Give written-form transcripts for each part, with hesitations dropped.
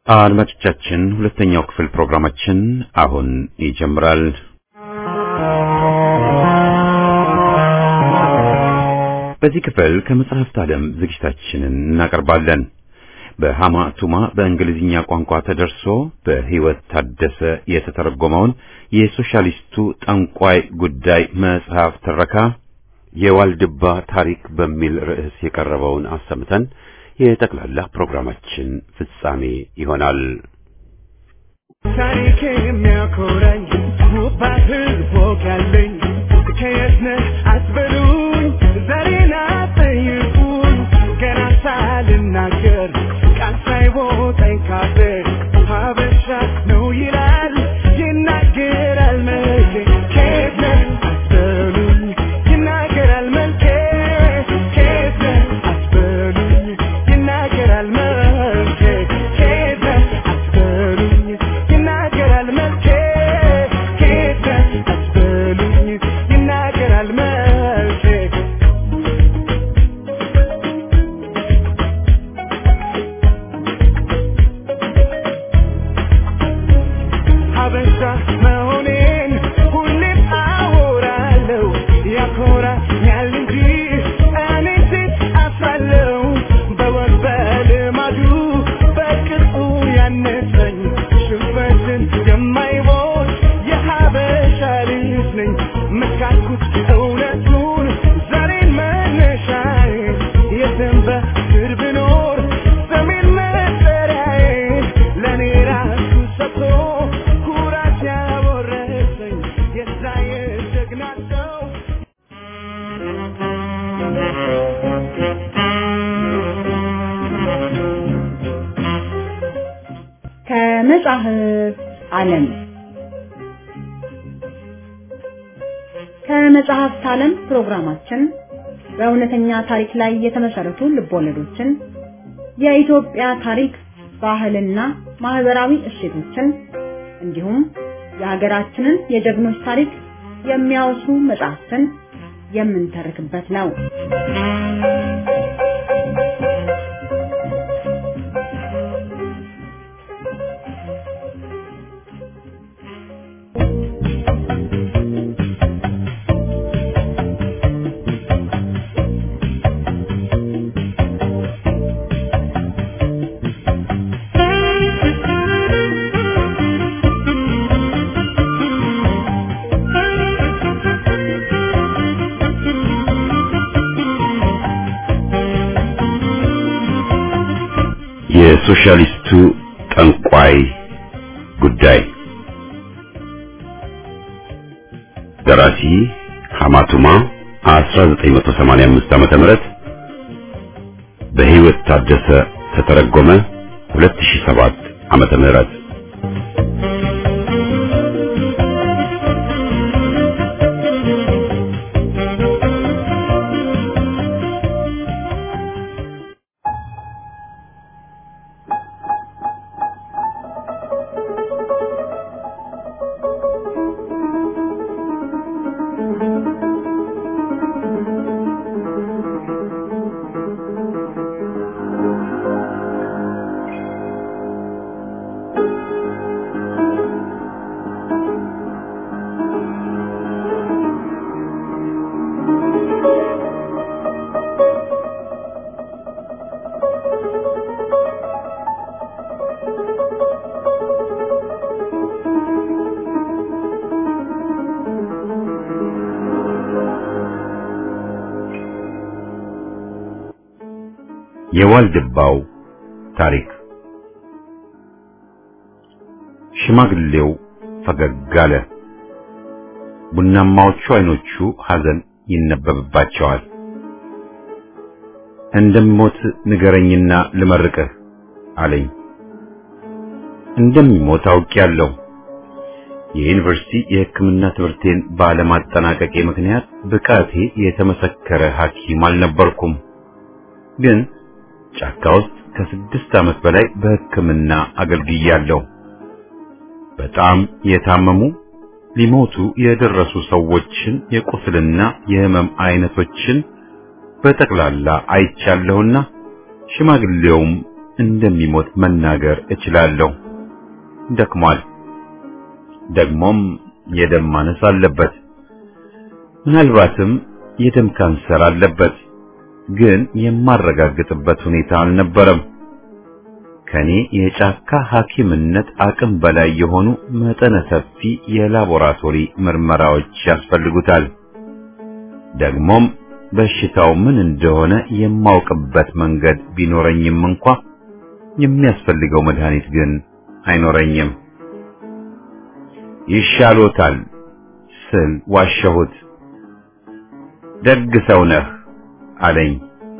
አድማጮቻችን ሁለተኛው ክፍል ፕሮግራማችን አሁን ይጀምራል። በዚህ ክፍል ከመጽሐፍት ዓለም ዝግጅታችንን እናቀርባለን። በሃማ ቱማ በእንግሊዝኛ ቋንቋ ተደርሶ በህይወት ታደሰ የተተረጎመውን የሶሻሊስቱ ጠንቋይ ጉዳይ መጽሐፍ ትረካ የዋልድባ ታሪክ በሚል ርዕስ የቀረበውን አሰምተን የጠቅላላ ፕሮግራማችን ፍጻሜ ይሆናል። ታሪክ የሚያኮራኝ ባህል ወጋለኝ ከየትነ አትበሉኝ ዛሬና ጠይቁኝ ገና ሳልናገር ቃል ሳይወጣኝ ካፌ ሀበሻ ነው ይላል ይናገራል መልኬ ከየትነ አትበሉኝ ይናገራል መልኬ ከየትነ አትበሉኝ ይናገራል መልኬ ከየትነ አትበሉኝ ይናገራል መልኬ ከየትነ አትበሉኝ ይናገራል መልኬ ሀበሻ መሆኔን ሁሌም አወራለሁ ያኮራኛል እንጂ እኔ ሴት አፍራለሁ በወግ በልማዱ በቅርጹ ያነሰኝ ሽንፈትን የማይሞት የሀበሻ ልጅ ነኝ መስካኩት እውነቱን ዛሬን መነሻዬ የትም በስር ብኖር ሰሜን መጠሪያዬ ለእኔ ራሱ ሰጥቶ ኩራት ያወረሰኝ የዛ የጀግና ሰው ከመጽሐፍት ዓለም ከመጽሐፍት ዓለም ፕሮግራማችን በእውነተኛ ታሪክ ላይ የተመሰረቱ ልቦለዶችን፣ የኢትዮጵያ ታሪክ፣ ባህልና ማህበራዊ እሴቶችን እንዲሁም የሀገራችንን የጀግኖች ታሪክ የሚያወሱ መጽሐፍትን የምንተርክበት ነው። የሶሻሊስቱ ጠንቋይ ጉዳይ ደራሲ ሃማቱማ 1985 ዓ.ም በህይወት ታደሰ ተተረጎመ 2007 ዓ.ም የዋልድባው ታሪክ። ሽማግሌው ፈገግ አለ። ቡናማዎቹ አይኖቹ ሐዘን ይነበብባቸዋል። እንደምሞት ንገረኝና ልመርቅህ አለኝ። እንደምሞት አውቄያለሁ። የዩኒቨርሲቲ የሕክምና ትምህርቴን ባለማጠናቀቄ ምክንያት ብቃቴ የተመሰከረ ሐኪም አልነበርኩም። ግን ጫካ ውስጥ ከ6 ዓመት በላይ በሕክምና አገልግያለሁ። በጣም የታመሙ ሊሞቱ የደረሱ ሰዎችን የቁስልና የህመም አይነቶችን በጠቅላላ አይቻለሁና ሽማግሌውም እንደሚሞት መናገር እችላለሁ። ደክሟል። ደግሞም የደም ማነስ አለበት። ምናልባትም የደም ካንሰር አለበት። ግን የማረጋግጥበት ሁኔታ አልነበረም። ከኔ የጫካ ሐኪምነት አቅም በላይ የሆኑ መጠነ ሰፊ የላቦራቶሪ ምርመራዎች ያስፈልጉታል። ደግሞም በሽታው ምን እንደሆነ የማውቅበት መንገድ ቢኖረኝም እንኳ የሚያስፈልገው መድኃኒት ግን አይኖረኝም። ይሻሎታል ስል ዋሸሁት። ደግ ሰው ነህ አለኝ፣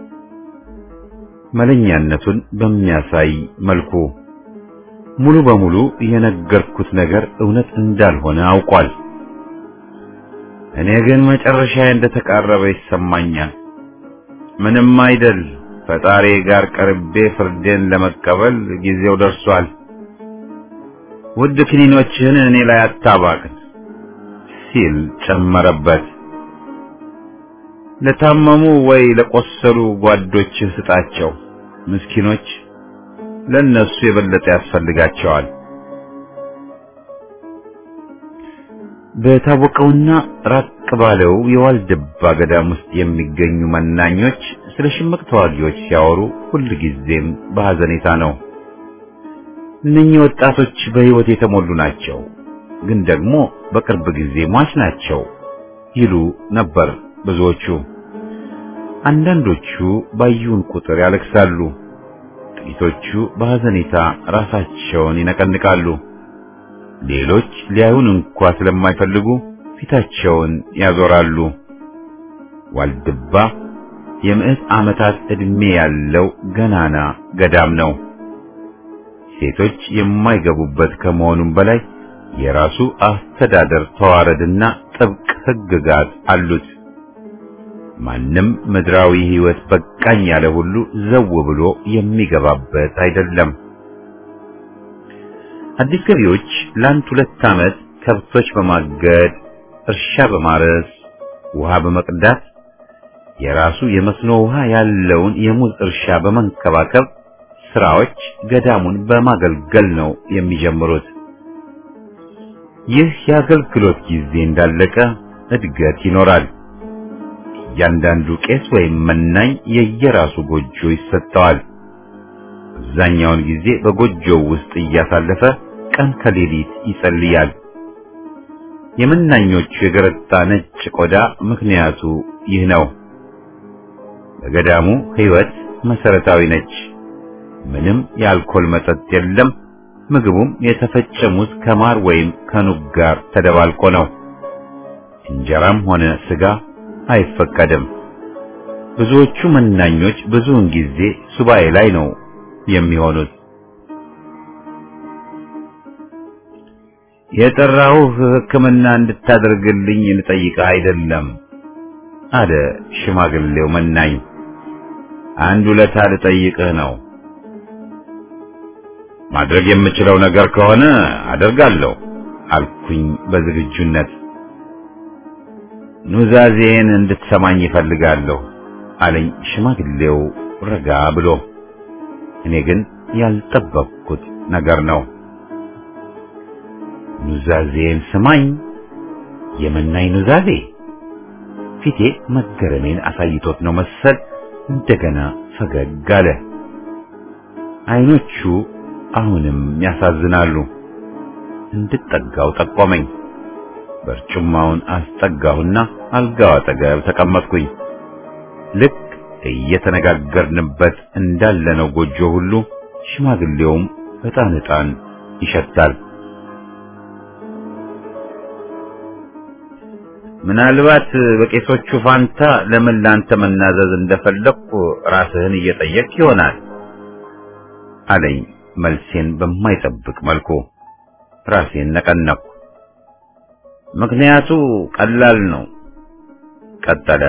መለኛነቱን በሚያሳይ መልኩ። ሙሉ በሙሉ የነገርኩት ነገር እውነት እንዳልሆነ አውቋል። እኔ ግን መጨረሻዬ እንደተቃረበ ይሰማኛል። ምንም አይደል፣ ፈጣሪ ጋር ቀርቤ ፍርዴን ለመቀበል ጊዜው ደርሷል። ውድ ክኒኖችህን እኔ ላይ አታባክን ሲል ጨመረበት። ለታመሙ ወይ ለቆሰሉ ጓዶችህ ስጣቸው። ምስኪኖች ለነሱ የበለጠ ያስፈልጋቸዋል። በታወቀውና ራቅ ባለው የዋልድባ ገዳም ውስጥ የሚገኙ መናኞች ስለ ሽምቅ ተዋጊዎች ሲያወሩ ሁልጊዜም በሐዘኔታ ነው። እነኚህ ወጣቶች በሕይወት የተሞሉ ናቸው፣ ግን ደግሞ በቅርብ ጊዜ ሟች ናቸው ይሉ ነበር ብዙዎቹ። አንዳንዶቹ ባዩን ቁጥር ያለቅሳሉ፣ ጥቂቶቹ በሐዘኔታ ራሳቸውን ይነቀንቃሉ። ሌሎች ሊያዩን እንኳ ስለማይፈልጉ ፊታቸውን ያዞራሉ። ዋልድባ የምዕት ዓመታት ዕድሜ ያለው ገናና ገዳም ነው። ሴቶች የማይገቡበት ከመሆኑም በላይ የራሱ አስተዳደር ተዋረድና ጥብቅ ሕግጋት አሉት። ማንም ምድራዊ ሕይወት በቃኝ ያለ ሁሉ ዘው ብሎ የሚገባበት አይደለም። አዲስ ገቢዎች ለአንድ 2 ዓመት ከብቶች በማገድ እርሻ በማረስ ውሃ በመቅዳት የራሱ የመስኖ ውሃ ያለውን የሙዝ እርሻ በመንከባከብ ስራዎች ገዳሙን በማገልገል ነው የሚጀምሩት። ይህ የአገልግሎት ጊዜ እንዳለቀ እድገት ይኖራል። እያንዳንዱ ቄስ ወይም መናኝ የየራሱ ጎጆ ይሰጠዋል። አብዛኛውን ጊዜ በጎጆው ውስጥ እያሳለፈ ቀን ከሌሊት ይጸልያል። የመናኞቹ የገረጣ ነጭ ቆዳ ምክንያቱ ይህ ነው። በገዳሙ ሕይወት መሰረታዊ ነች። ምንም የአልኮል መጠጥ የለም። ምግቡም የተፈጨ ሙዝ ከማር ወይም ከኑግ ጋር ተደባልቆ ነው። እንጀራም ሆነ ስጋ አይፈቀድም። ብዙዎቹ መናኞች ብዙውን ጊዜ ሱባኤ ላይ ነው የሚሆኑት። የጠራሁህ ሕክምና እንድታደርግልኝ ልጠይቅህ አይደለም አለ ሽማግሌው መናኝ። አንድ ውለታ ልጠይቅህ ነው። ማድረግ የምችለው ነገር ከሆነ አደርጋለሁ አልኩኝ በዝግጁነት። ኑዛዜን እንድትሰማኝ ይፈልጋለሁ አለኝ ሽማግሌው ረጋ ብሎ። እኔ ግን ያልጠበቅኩት ነገር ነው። ኑዛዜን ስማኝ? የመናኝ ኑዛዜ? ፊቴ መገረሜን አሳይቶት ነው መሰል እንደገና ፈገግ አለ። አይኖቹ አሁንም ያሳዝናሉ። እንድጠጋው ጠቆመኝ። በርጩማውን አስጠጋሁና አልጋው አጠገብ ተቀመጥኩኝ። ልክ እየተነጋገርንበት እንዳለነው ጎጆ ሁሉ ሽማግሌውም ዕጣን ይሸታል። ምናልባት በቄሶቹ ፋንታ ለምን ላንተ መናዘዝ እንደፈለኩ ራስህን እየጠየቅ ይሆናል አለኝ መልሴን በማይጠብቅ መልኩ። ራሴን ነቀነቅኩ። ምክንያቱ ቀላል ነው ቀጠለ።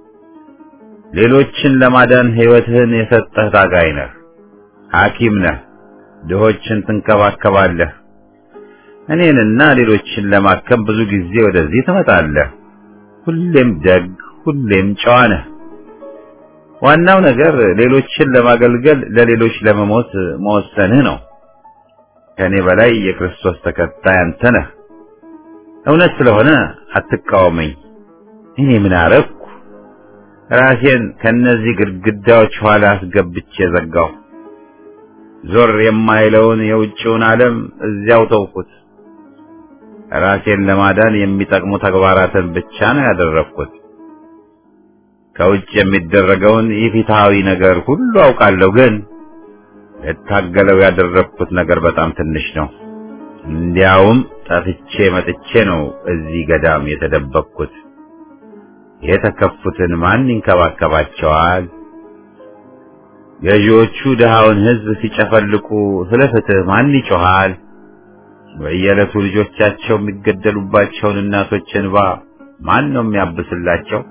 ሌሎችን ለማዳን ሕይወትህን የሰጠህ ታጋይ ነህ፣ ሐኪም ነህ፣ ድሆችን ትንከባከባለህ። እኔንና ሌሎችን ለማከም ብዙ ጊዜ ወደዚህ ትመጣለህ። ሁሌም ደግ፣ ሁሌም ጨዋ ነህ። ዋናው ነገር ሌሎችን ለማገልገል ለሌሎች ለመሞት መወሰንህ ነው። ከኔ በላይ የክርስቶስ ተከታይ አንተ ነህ። እውነት ስለሆነ አትቃወመኝ። እኔ ምን አረኩ? ራሴን ከነዚህ ግድግዳዎች ኋላ አስገብቼ ዘጋሁ። ዞር የማይለውን የውጭውን ዓለም እዚያው ተውኩት። ራሴን ለማዳን የሚጠቅሙ ተግባራትን ብቻ ነው ያደረኩት። ከውጭ የሚደረገውን የፊታዊ ነገር ሁሉ አውቃለሁ፣ ግን ለታገለው ያደረኩት ነገር በጣም ትንሽ ነው። እንዲያውም ጠፍቼ መጥቼ ነው እዚህ ገዳም የተደበቅኩት። የተከፉትን ማን ይንከባከባቸዋል? ገዢዎቹ ድሃውን ሕዝብ ሲጨፈልቁ ስለ ፍትህ ማን ይጮሃል? በየዕለቱ ልጆቻቸው የሚገደሉባቸውን እናቶች እንባ ማን ነው የሚያብስላቸው?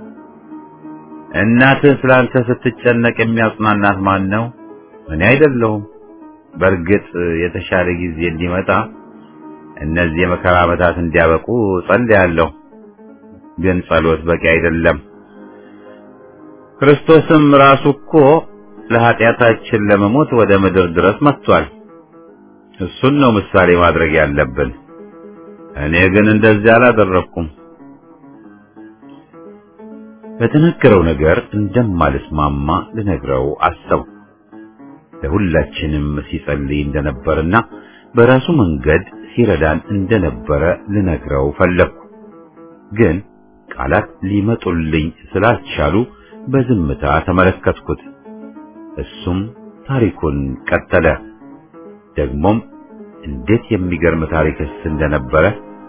እናትህ ስላንተ ስትጨነቅ የሚያጽናናት ማን ነው? እኔ አይደለሁም። በእርግጥ የተሻለ ጊዜ እንዲመጣ እነዚህ የመከራ ዓመታት እንዲያበቁ ጸልያለሁ። ግን ጸሎት በቂ አይደለም። ክርስቶስም ራሱ እኮ ለኃጢአታችን ለመሞት ወደ ምድር ድረስ መጥቷል። እሱን ነው ምሳሌ ማድረግ ያለብን። እኔ ግን እንደዚህ አላደረኩም። በተነገረው ነገር እንደማልስማማ ልነግረው አሰብኩ። ለሁላችንም ሲጸልይ እንደነበርና በራሱ መንገድ ሲረዳን እንደነበረ ልነግረው ፈለግኩ። ግን ቃላት ሊመጡልኝ ስላልቻሉ በዝምታ ተመለከትኩት። እሱም ታሪኩን ቀጠለ። ደግሞም እንዴት የሚገርም ታሪክስ እንደነበረ።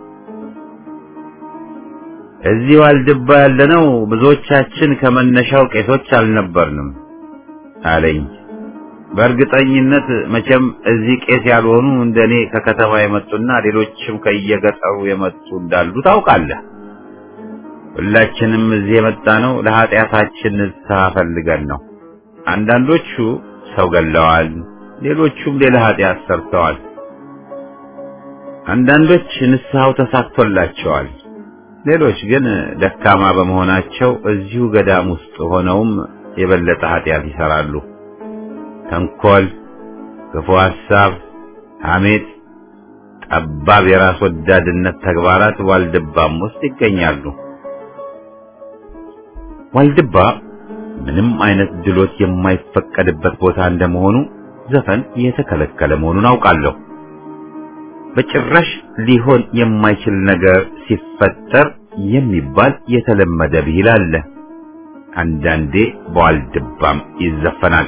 እዚህ ዋልድባ ያለነው ብዙዎቻችን ከመነሻው ቄሶች አልነበርንም አለኝ። በእርግጠኝነት መቼም እዚህ ቄስ ያልሆኑ እንደኔ ከከተማ የመጡና ሌሎችም ከየገጠሩ የመጡ እንዳሉ ታውቃለህ። ሁላችንም እዚህ የመጣነው ለኃጢአታችን ንስሐ ፈልገን ነው። አንዳንዶቹ ሰው ገለዋል፣ ሌሎቹም ሌላ ኃጢአት ሰርተዋል። አንዳንዶች ንስሐው ተሳክቶላቸዋል፣ ሌሎች ግን ደካማ በመሆናቸው እዚሁ ገዳም ውስጥ ሆነውም የበለጠ ኃጢአት ይሰራሉ። ተንኮል፣ ክፉ ሐሳብ፣ ሐሜት፣ ጠባብ የራስ ወዳድነት ተግባራት ዋልድባም ውስጥ ይገኛሉ። ዋልድባ ምንም አይነት ድሎት የማይፈቀድበት ቦታ እንደመሆኑ ዘፈን የተከለከለ መሆኑን አውቃለሁ። በጭራሽ ሊሆን የማይችል ነገር ሲፈጠር የሚባል የተለመደ ብሂል አለ። አንዳንዴ በዋልድባም ይዘፈናል።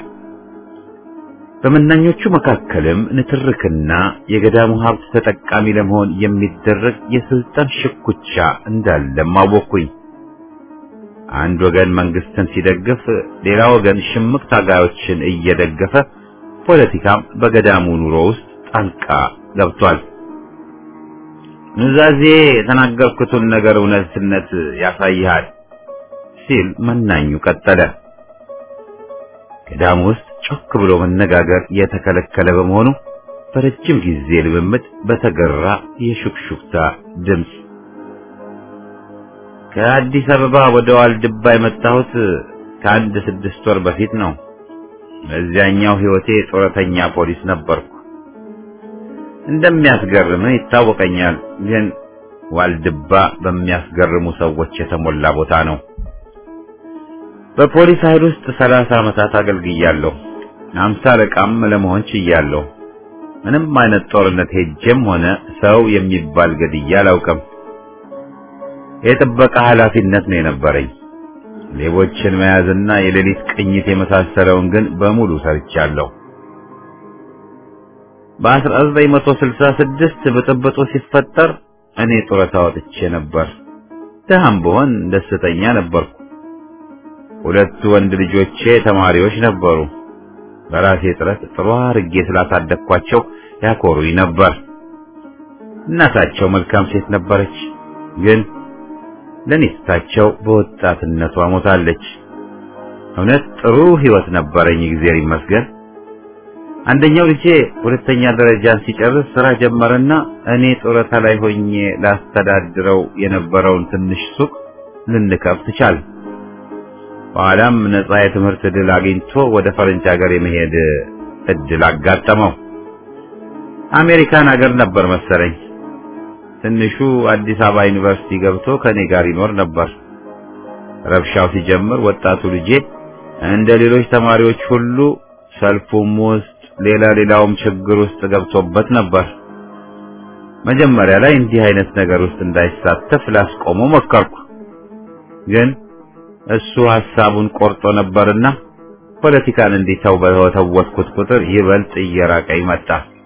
በመናኞቹ መካከልም ንትርክና የገዳሙ ሀብት ተጠቃሚ ለመሆን የሚደረግ የስልጣን ሽኩቻ እንዳለም አወቅኩኝ። አንድ ወገን መንግስትን ሲደግፍ፣ ሌላ ወገን ሽምቅ ታጋዮችን እየደገፈ ፖለቲካም በገዳሙ ኑሮ ውስጥ ጣልቃ ገብቷል። ኑዛዜ የተናገርኩትን ነገር እውነትነት ያሳይሃል ሲል መናኙ ቀጠለ። ገዳሙ ውስጥ ጮክ ብሎ መነጋገር የተከለከለ በመሆኑ በረጅም ጊዜ ልምምድ በተገራ የሹክሹክታ ድምፅ ከአዲስ አበባ ወደ ዋልድባ የመጣሁት ከአንድ 6 ወር በፊት ነው። በዚያኛው ህይወቴ ጡረተኛ ፖሊስ ነበርኩ። እንደሚያስገርም ይታወቀኛል፣ ግን ዋልድባ በሚያስገርሙ ሰዎች የተሞላ ቦታ ነው። በፖሊስ ኃይል ውስጥ 30 ዓመታት አገልግያለሁ። 50 አለቃም ለመሆን ችያለሁ። ምንም አይነት ጦርነት ሄጄም ሆነ ሰው የሚባል ገድያ አላውቅም። የጥበቃ ኃላፊነት ነው የነበረኝ። ሌቦችን መያዝና የሌሊት ቅኝት የመሳሰለውን ግን በሙሉ ሰርቻለሁ። በ1966 ብጥብጡ ሲፈጠር እኔ ጡረታ ወጥቼ ነበር። ደሃም ብሆን ደስተኛ ነበርኩ። 2 ወንድ ልጆቼ ተማሪዎች ነበሩ። በራሴ ጥረት ጥሩ አድርጌ ስላሳደግኳቸው ያኮሩኝ ነበር። እናታቸው መልካም ሴት ነበረች፣ ግን ለኔታቸው በወጣትነቷ ሞታለች። እውነት ጥሩ ህይወት ነበረኝ፣ እግዚአብሔር ይመስገን። አንደኛው ልጄ 2ኛ ደረጃን ሲጨርስ ስራ ጀመረና እኔ ጡረታ ላይ ሆኜ ላስተዳድረው የነበረውን ትንሽ ሱቅ ልንከፍት ቻልን። በኋላም ነፃ የትምህርት ዕድል አግኝቶ ወደ ፈረንጅ ሀገር የመሄድ እድል አጋጠመው። አሜሪካን ሀገር ነበር መሰለኝ። ትንሹ አዲስ አበባ ዩኒቨርሲቲ ገብቶ ከኔ ጋር ይኖር ነበር። ረብሻው ሲጀምር ወጣቱ ልጄ እንደ ሌሎች ተማሪዎች ሁሉ ሰልፉም ውስጥ ሌላውም ችግር ውስጥ ገብቶበት ነበር። መጀመሪያ ላይ እንዲህ አይነት ነገር ውስጥ እንዳይሳተፍ ላስቆመው ሞከርኩ። ግን እሱ ሐሳቡን ቆርጦ ነበርና ፖለቲካን እንዲተው በተወተወትኩት ቁጥር ይበልጥ እየራቀኝ መጣ።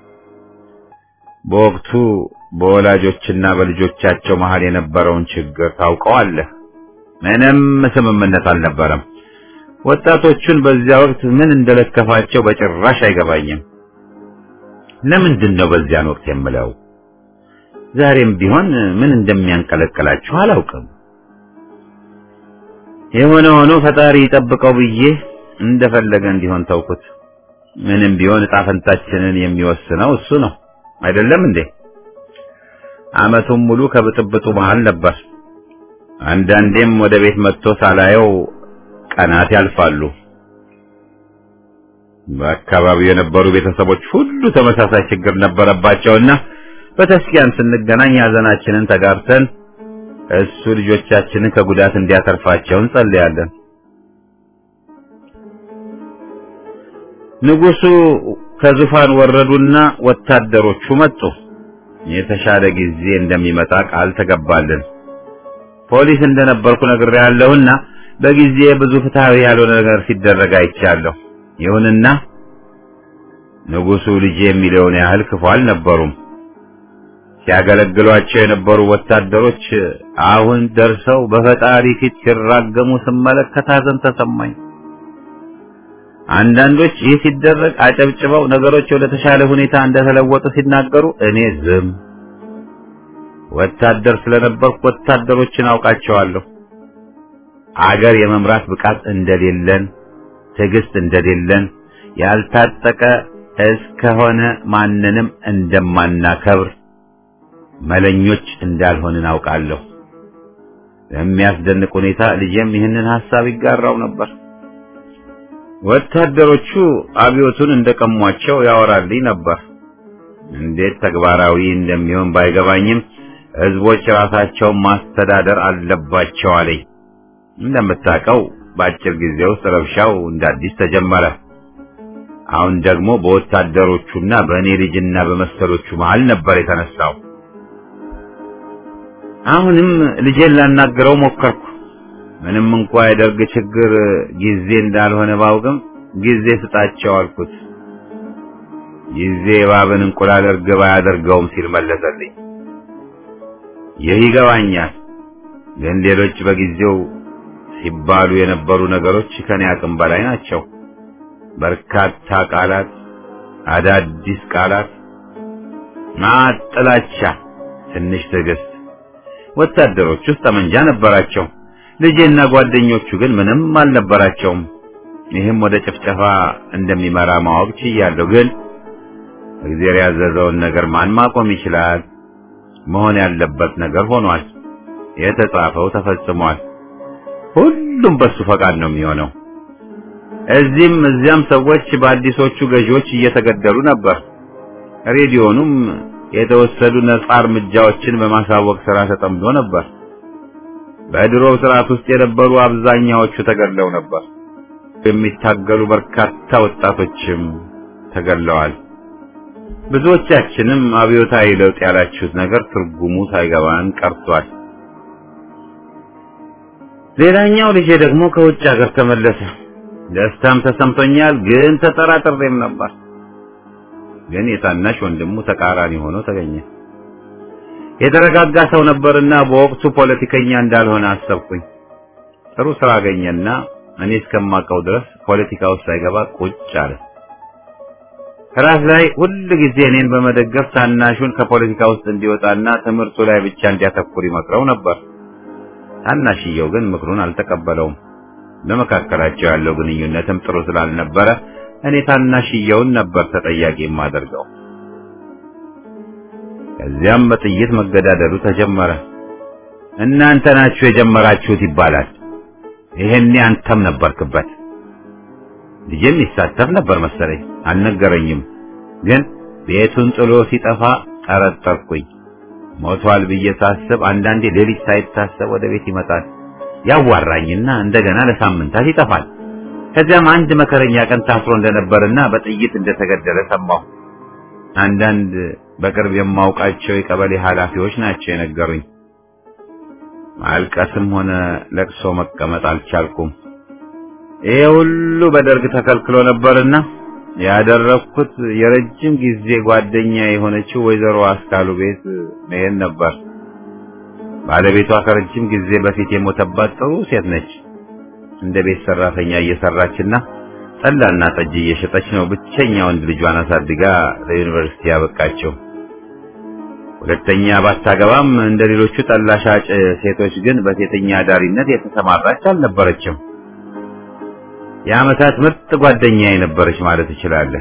በወቅቱ በወላጆችና በልጆቻቸው መሃል የነበረውን ችግር ታውቀዋለህ። ምንም ስምምነት አልነበረም። ወጣቶቹን በዚያ ወቅት ምን እንደለከፋቸው በጭራሽ አይገባኝም። ለምንድን ነው በዚያን ወቅት የምለው? ዛሬም ቢሆን ምን እንደሚያንቀለቅላችሁ አላውቅም። የሆነ ሆኖ ፈጣሪ ይጠብቀው ብዬ እንደፈለገ እንዲሆን ተውኩት። ምንም ቢሆን ዕጣ ፈንታችንን የሚወስነው እሱ ነው አይደለም እንዴ? ዓመቱን ሙሉ ከብጥብጡ መሃል ነበር። አንዳንዴም ወደ ቤት መጥቶ ሳላየው ቀናት ያልፋሉ። በአካባቢው የነበሩ ቤተሰቦች ሁሉ ተመሳሳይ ችግር ነበረባቸውና በተስኪያን ስንገናኝ ሐዘናችንን ተጋርተን እሱ ልጆቻችንን ከጉዳት እንዲያተርፋቸው እንጸልያለን። ንጉሱ ከዙፋን ወረዱና ወታደሮቹ መጡ። የተሻለ ጊዜ እንደሚመጣ ቃል ተገባልን። ፖሊስ እንደነበርኩ ነግሬያለሁና በጊዜ ብዙ ፍትሃዊ ያልሆነ ነገር ሲደረግ አይቻለሁ። ይሁንና ንጉሱ ልጄ የሚለውን ያህል ክፉ አልነበሩም። ሲያገለግሏቸው የነበሩ ወታደሮች አሁን ደርሰው በፈጣሪ ፊት ሲራገሙ ስመለከት ሐዘን ተሰማኝ። አንዳንዶች ይህ ሲደረግ አጨብጭበው ነገሮች ወደ ተሻለ ሁኔታ እንደተለወጡ ሲናገሩ እኔ ዝም። ወታደር ስለነበርኩ ወታደሮችን አውቃቸዋለሁ። አገር የመምራት ብቃት እንደሌለን፣ ትዕግስት እንደሌለን፣ ያልታጠቀ እስከሆነ ማንንም እንደማናከብር፣ መለኞች እንዳልሆንን አውቃለሁ። በሚያስደንቅ ሁኔታ ልጄም ይህንን ሐሳብ ይጋራው ነበር። ወታደሮቹ አብዮቱን እንደቀሟቸው ያወራልኝ ነበር። እንዴት ተግባራዊ እንደሚሆን ባይገባኝም ህዝቦች ራሳቸውን ማስተዳደር አለባቸው አለኝ። እንደምታውቀው በአጭር ጊዜ ውስጥ ረብሻው እንዳዲስ ተጀመረ። አሁን ደግሞ በወታደሮቹና በእኔ ልጅና በመሰሎቹ መሃል ነበር የተነሳው። አሁንም ልጄን ላናግረው ሞከርኩ። ምንም እንኳን የደርግ ችግር ጊዜ እንዳልሆነ ባውቅም ጊዜ ስጣቸው አልኩት። ጊዜ እባብን እንቁላል እርግብ አያደርገውም ሲል መለሰልኝ። ይህ ይገባኛል፣ ግን ሌሎች በጊዜው ሲባሉ የነበሩ ነገሮች ከኔ አቅም በላይ ናቸው። በርካታ ቃላት፣ አዳዲስ ቃላት፣ ማጥላቻ፣ ትንሽ ትዕግስት። ወታደሮች ውስጥ ጠመንጃ ነበራቸው። ልጄና ጓደኞቹ ግን ምንም አልነበራቸውም። ይህም ወደ ጭፍጨፋ እንደሚመራ ማወቅ ችያለሁ። ግን እግዚአብሔር ያዘዘውን ነገር ማን ማቆም ይችላል? መሆን ያለበት ነገር ሆኗል። የተጻፈው ተፈጽሟል። ሁሉም በሱ ፈቃድ ነው የሚሆነው። እዚህም እዚያም ሰዎች በአዲሶቹ ገዢዎች እየተገደሉ ነበር። ሬዲዮኑም የተወሰዱ ነጻ እርምጃዎችን በማሳወቅ ስራ ተጠምዶ ነበር። በድሮው ስርዓት ውስጥ የነበሩ አብዛኛዎቹ ተገድለው ነበር። የሚታገሉ በርካታ ወጣቶችም ተገድለዋል። ብዙዎቻችንም አብዮታዊ ለውጥ ያላችሁት ነገር ትርጉሙ ሳይገባን ቀርቷል። ሌላኛው ልጄ ደግሞ ከውጭ ሀገር ተመለሰ። ደስታም ተሰምቶኛል፣ ግን ተጠራጥሬም ነበር። ግን የታናሽ ወንድሙ ተቃራኒ ሆኖ ተገኘ። የተረጋጋ ሰው ነበርና በወቅቱ ፖለቲከኛ እንዳልሆነ አሰብኩኝ። ጥሩ ስራ አገኘና እኔ እስከማውቀው ድረስ ፖለቲካ ውስጥ ሳይገባ ቁጭ አለ። ራስ ላይ ሁሉ ጊዜ እኔን በመደገፍ ታናሹን ከፖለቲካ ውስጥ እንዲወጣና ትምህርቱ ላይ ብቻ እንዲያተኩር ይመክረው ነበር። ታናሽየው ግን ምክሩን አልተቀበለውም። በመካከላቸው ያለው ግንኙነትም ጥሩ ስላልነበረ እኔ ታናሽየውን ነበር ተጠያቂ የማደርገው። ከዚያም በጥይት መገዳደሉ ተጀመረ። እናንተ ናችሁ የጀመራችሁት ይባላል። ይሄኔ አንተም ነበርክበት። ልጄም ይሳተፍ ነበር መሰለኝ፣ አልነገረኝም። ግን ቤቱን ጥሎ ሲጠፋ ጠረጠርኩኝ። ሞቷል ብዬ ሳስብ አንዳንዴ ሌሊት ሳይታሰብ ወደ ቤት ይመጣል። ያዋራኝና እንደገና ለሳምንታት ይጠፋል። ከዚያም አንድ መከረኛ ቀን ታስሮ እንደነበርና በጥይት እንደተገደለ ሰማሁ። አንዳንድ በቅርብ የማውቃቸው የቀበሌ ኃላፊዎች ናቸው የነገሩኝ። ማልቀስም ሆነ ለቅሶ መቀመጥ አልቻልኩም። ይሄ ሁሉ በደርግ ተከልክሎ ነበርና ያደረኩት የረጅም ጊዜ ጓደኛ የሆነችው ወይዘሮ አስካሉ ቤት መሄድ ነበር። ባለቤቷ ከረጅም ጊዜ በፊት የሞተባት ጥሩ ሴት ነች። እንደ ቤት ሰራተኛ እየሰራችና ጠላና ጠጅ እየሸጠች ነው ብቸኛ ወንድ ልጇን አሳድጋ ለዩኒቨርሲቲ ያበቃቸው። ሁለተኛ ባታገባም እንደ ሌሎቹ ጠላ ሻጭ ሴቶች ግን በሴተኛ አዳሪነት የተሰማራች አልነበረችም። የዓመታት ምርጥ ጓደኛዬ ነበረች ማለት እችላለሁ።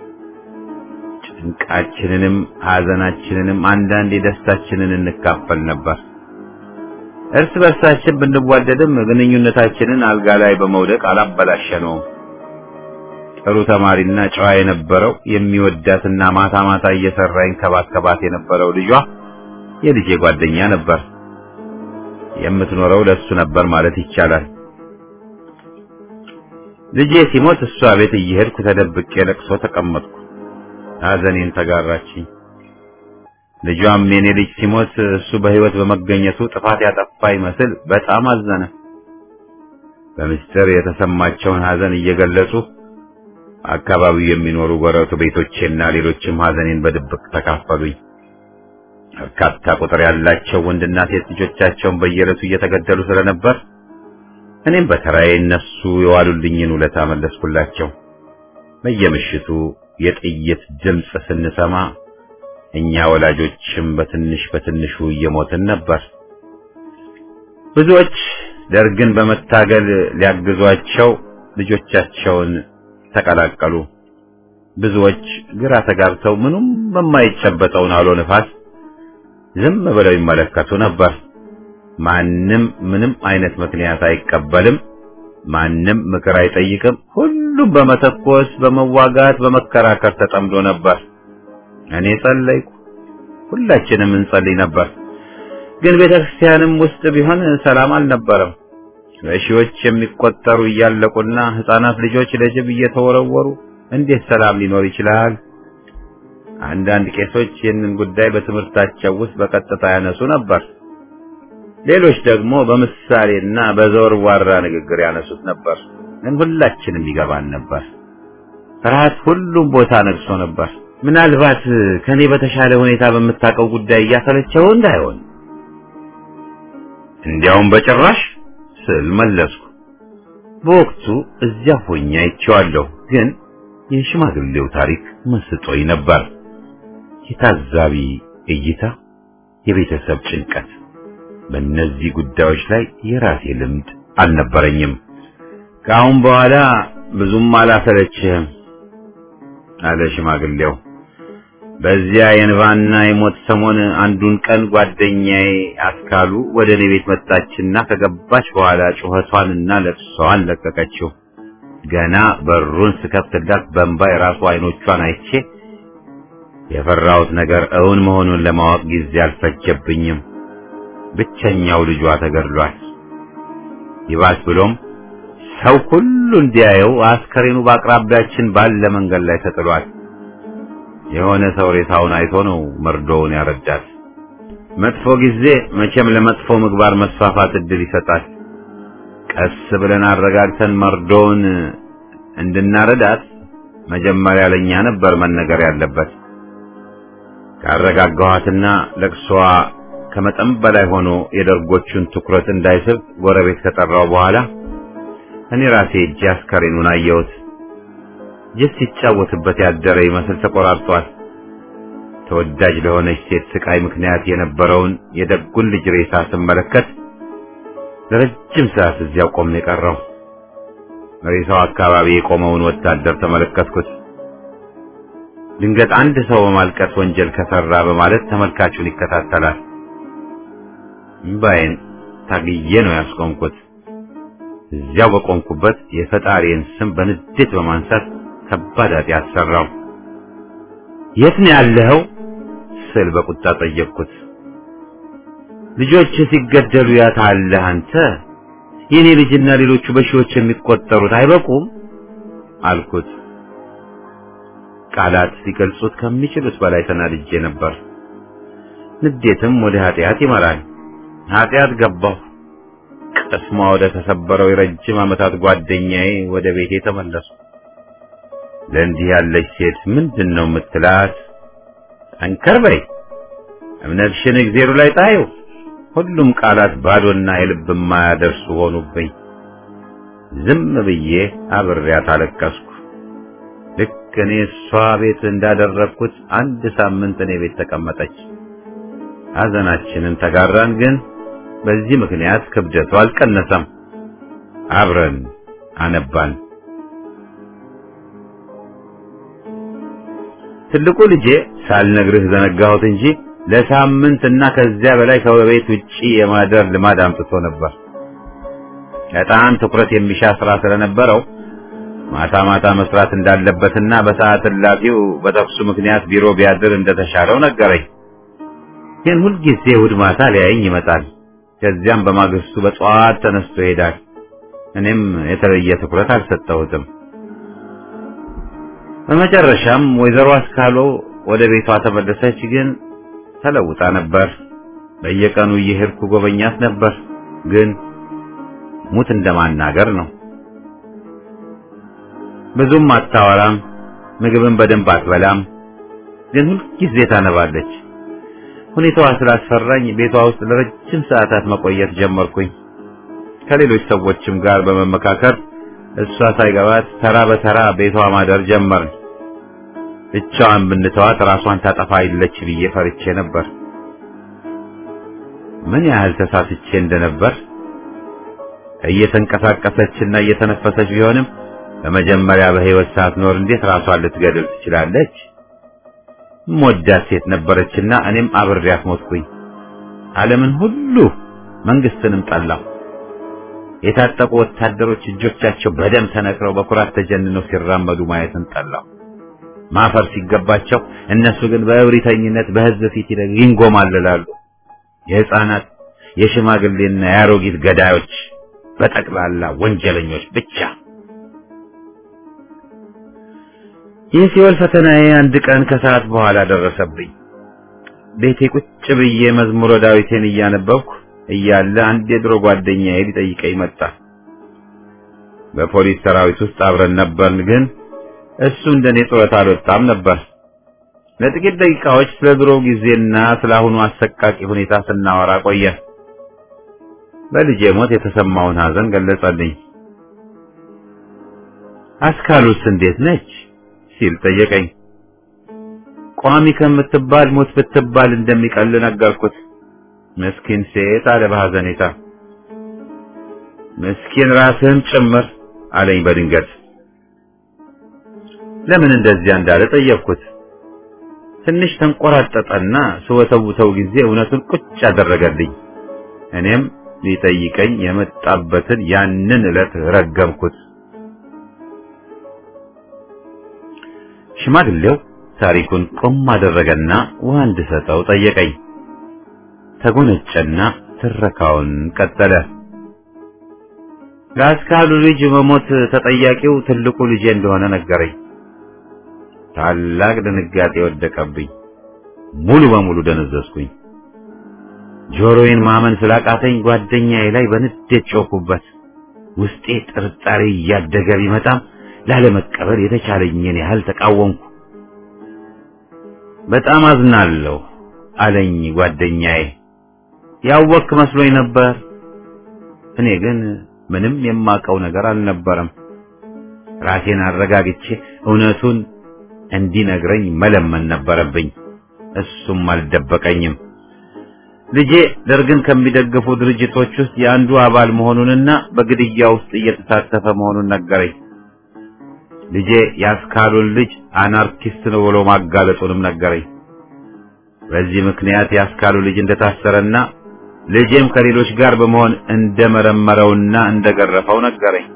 ጭንቃችንንም ሐዘናችንንም አንዳንዴ ደስታችንን እንካፈል ነበር። እርስ በርሳችን ብንዋደድም ግንኙነታችንን አልጋ ላይ በመውደቅ አላበላሸነውም። ጥሩ ተማሪና ጨዋ የነበረው የሚወዳትና ማታ ማታ እየሰራ ይንከባከባት የነበረው ልጇ የልጄ ጓደኛ ነበር። የምትኖረው ለሱ ነበር ማለት ይቻላል። ልጄ ሲሞት እሷ ቤት እየሄድኩ ተደብቄ ለቅሶ ተቀመጥኩ። ሐዘኔን ተጋራችኝ። ልጇም የኔ ልጅ ሲሞት እሱ በህይወት በመገኘቱ ጥፋት ያጠፋ ይመስል በጣም አዘነ። በምስጢር የተሰማቸውን ሐዘን እየገለጹ አካባቢው የሚኖሩ ጎረቤቶቼና ሌሎችም ሐዘኔን በድብቅ ተካፈሉኝ። በርካታ ቁጥር ያላቸው ወንድና ሴት ልጆቻቸውን በየዕለቱ እየተገደሉ ስለነበር እኔም በተራዬ እነሱ የዋሉልኝን ውለታ መለስኩላቸው። በየምሽቱ የጥይት ድምፅ ስንሰማ እኛ ወላጆችም በትንሹ እየሞትን ነበር። ብዙዎች ደርግን በመታገል ሊያግዟቸው ልጆቻቸውን ተቀላቀሉ። ብዙዎች ግራ ተጋብተው ምንም በማይጨበጠውን አውሎ ነፋስ ዝም ብለው ይመለከቱ ነበር። ማንም ምንም አይነት ምክንያት አይቀበልም። ማንም ምክር አይጠይቅም። ሁሉም በመተኮስ በመዋጋት በመከራከር ተጠምዶ ነበር። እኔ ጸለይኩ። ሁላችንም እንጸልይ ነበር። ግን ቤተክርስቲያንም ውስጥ ቢሆን ሰላም አልነበረም። በሺዎች የሚቆጠሩ እያለቁና ህፃናት ልጆች ለጅብ እየተወረወሩ እንዴት ሰላም ሊኖር ይችላል? አንዳንድ ቄሶች ይህንን ጉዳይ በትምህርታቸው ውስጥ በቀጥታ ያነሱ ነበር። ሌሎች ደግሞ በምሳሌና በዘወርዋራ ንግግር ያነሱት ነበር። ግን ሁላችንም ይገባን ነበር። ፍርሃት ሁሉም ቦታ ነግሶ ነበር። ምናልባት ከኔ በተሻለ ሁኔታ በምታውቀው ጉዳይ እያሰለቸው እንዳይሆን እንዲያውም በጭራሽ ስል መለስኩ። በወቅቱ እዚያ ሆኜ አይቼዋለሁ። ግን የሽማግሌው ታሪክ መስጦኝ ነበር። የታዛቢ እይታ፣ የቤተሰብ ጭንቀት፣ በእነዚህ ጉዳዮች ላይ የራሴ ልምድ አልነበረኝም። ከአሁን በኋላ ብዙም አላሰለችህም አለ ሽማግሌው። በዚያ የንባና የሞት ሰሞን አንዱን ቀን ጓደኛዬ አስካሉ ወደ እኔ ቤት መጣችና ከገባች በኋላ ጩኸቷንና ለቅሷን ለቀቀችው። ገና በሩን ስከፍትላት በእንባ የራሱ አይኖቿን አይቼ የፈራሁት ነገር እውን መሆኑን ለማወቅ ጊዜ አልፈጀብኝም። ብቸኛው ልጇ ተገድሏል። ይባስ ብሎም ሰው ሁሉ እንዲያየው አስከሬኑ በአቅራቢያችን ባለ መንገድ ላይ ተጥሏል። የሆነ ሰው ሬሳውን አይቶ ነው መርዶውን ያረዳት። መጥፎ ጊዜ መቼም ለመጥፎ ምግባር መስፋፋት እድል ይሰጣል። ቀስ ብለን አረጋግተን መርዶውን እንድናረዳት መጀመሪያ ለኛ ነበር መነገር ያለበት። ካረጋጋኋትና ለቅሶዋ ከመጠን በላይ ሆኖ የደርጎቹን ትኩረት እንዳይስብ ጎረቤት ከጠራው በኋላ እኔ ራሴ እጄ አስከሬኑን አየሁት። ጅስ ሲጫወትበት ያደረ ይመስል ተቆራርጧል። ተወዳጅ ለሆነች ሴት ስቃይ ምክንያት የነበረውን የደጉን ልጅ ሬሳ ስመለከት ለረጅም ሰዓት እዚያው ቆሜ ቀረሁ። ሬሳው አካባቢ የቆመውን ወታደር ተመለከትኩት። ድንገት አንድ ሰው በማልቀስ ወንጀል ከሰራ በማለት ተመልካቹን ይከታተላል። እምባዬን ታግዬ ነው ያስቆምኩት። እዚያው በቆምኩበት የፈጣሪን ስም በንዴት በማንሳት ከባድ ኃጢአት ሰራው። የት ነው ያለኸው ስል በቁጣ ጠየቅኩት። ልጆች ሲገደሉ ያታለህ አንተ? የኔ ልጅና ሌሎቹ በሺዎች የሚቆጠሩት አይበቁም አልኩት። ቃላት ሲገልጹት ከሚችሉት በላይ ተናድጄ ነበር። ንዴትም ወደ ኃጢአት ይመራል። ኃጢአት ገባሁ። ቅስሟ ወደ ተሰበረው የረጅም ዓመታት ጓደኛዬ ወደ ቤቴ ተመለሱ። ለእንዲህ ያለች ሴት ምንድነው የምትላት? ጠንከር በይ፣ እምነትሽን እግዚአብሔር ላይ ጣዩ። ሁሉም ቃላት ባዶና የልብ የማያደርሱ ሆኑብኝ። ዝም ብዬ አብሬያት አለቀስኩ። ልክ እኔ እሷ ቤት እንዳደረግኩት አንድ ሳምንት እኔ ቤት ተቀመጠች። ሐዘናችንን ተጋራን፣ ግን በዚህ ምክንያት ክብደቱ አልቀነሰም። አብረን አነባን። ትልቁ ልጄ ሳልነግርህ ዘነጋሁት እንጂ ለሳምንትና ከዚያ በላይ ከቤት ውጪ የማደር ልማድ አምጥቶ ነበር። በጣም ትኩረት የሚሻ ስራ ስለነበረው ማታ ማታ መስራት እንዳለበትና በሰዓት እላፊው በተኩሱ ምክንያት ቢሮ ቢያድር እንደተሻለው ነገረኝ። ግን ሁልጊዜ እሑድ ማታ ሊያየኝ ይመጣል። ከዚያም በማግስቱ በጠዋት ተነስቶ ይሄዳል። እኔም የተለየ ትኩረት አልሰጠሁትም። በመጨረሻም ወይዘሮ አስካሎ ወደ ቤቷ ተመለሰች። ግን ተለውጣ ነበር። በየቀኑ እየሄድኩ ጎበኛት ነበር። ግን ሙት እንደማናገር ነው። ብዙም አታወራም፣ ምግብን በደንብ አትበላም። ግን ሁልጊዜ ታነባለች። ሁኔታዋ ስላስፈራኝ ቤቷ ውስጥ ለረጅም ሰዓታት መቆየት ጀመርኩኝ። ከሌሎች ሰዎችም ጋር በመመካከር እሷ ሳይገባት ተራ በተራ ቤቷ ማደር ጀመርን። ብቻዋን ብንተዋት ራሷን ታጠፋ ይለች ብዬ ፈርቼ ነበር። ምን ያህል ተሳስቼ እንደነበር። እየተንቀሳቀሰችና እየተነፈሰች ቢሆንም በመጀመሪያ በህይወት ሳትኖር እንዴት ራሷን ልትገድል ትችላለች? ሞዳት ሴት ነበረችና እኔም አብሬያት ሞትኩኝ። ዓለምን ሁሉ መንግስትንም ጠላሁ። የታጠቁ ወታደሮች እጆቻቸው በደም ተነክረው በኩራት ተጀንነው ሲራመዱ ማየትን ጠላሁ። ማፈር ሲገባቸው እነሱ ግን በእብሪተኝነት በህዝብ ፊት ይንጎማለላሉ። የህፃናት የሽማግሌና የአሮጊት ገዳዮች፣ በጠቅላላ ወንጀለኞች ብቻ። ይህ ሲወል ፈተናዬ አንድ ቀን ከሰዓት በኋላ ደረሰብኝ። ቤቴ ቁጭ ብዬ መዝሙረ ዳዊቴን እያነበብኩ እያለ አንድ የድሮ ጓደኛዬ ሊጠይቀኝ መጣ። በፖሊስ ሰራዊት ውስጥ አብረን ነበርን፣ ግን እሱ እንደኔ ጡረታ አልወጣም ነበር። ለጥቂት ደቂቃዎች ስለ ድሮ ጊዜና ስለ አሁኑ አሰቃቂ ሁኔታ ስናወራ ቆየን። በልጄ ሞት የተሰማውን ሐዘን ገለጸልኝ። አስካሉስ እንዴት ነች ሲል ጠየቀኝ። ቋሚ ከምትባል ሞት ብትባል እንደሚቀል ነገርኩት። ምስኪን ሴት አለ በሐዘኔታ። ምስኪን ራስህን ጭምር አለኝ በድንገት። ለምን እንደዚያ እንዳለ ጠየቅኩት። ትንሽ ተንቆራጠጠና ስወተውተው ጊዜ እውነቱን ቁጭ አደረገልኝ። እኔም ሊጠይቀኝ የመጣበትን ያንን ዕለት ረገምኩት። ሽማግሌው ታሪኩን ቆም አደረገና ውሃ እንድሰጠው ጠየቀኝ። ተጎነጨና ትረካውን ቀጠለ። ለአስካሉ ልጅ መሞት ተጠያቂው ትልቁ ልጄ እንደሆነ ነገረኝ። ታላቅ ድንጋጤ ወደቀብኝ። ሙሉ በሙሉ ደነዘዝኩኝ። ጆሮዬን ማመን ስላቃተኝ ጓደኛዬ ላይ በንዴት ጮኩበት። ውስጤ ጥርጣሬ እያደገ ቢመጣም ላለመቀበል የተቻለኝን ያህል ተቃወምኩ። በጣም አዝናለሁ አለኝ ጓደኛዬ። ያወቅክ መስሎኝ ነበር። እኔ ግን ምንም የማውቀው ነገር አልነበረም። ራሴን አረጋግቼ እውነቱን እንዲነግረኝ መለመን ነበረብኝ። እሱም አልደበቀኝም። ልጄ ደርግን ከሚደግፉ ድርጅቶች ውስጥ የአንዱ አባል መሆኑንና በግድያ ውስጥ እየተሳተፈ መሆኑን ነገረኝ። ልጄ የአስካሉን ልጅ አናርኪስት ነው ብሎ ማጋለጡንም ነገረኝ። በዚህ ምክንያት የአስካሉ ልጅ እንደታሰረና ልጄም ከሌሎች ጋር በመሆን እንደመረመረውና እንደገረፈው ነገረኝ።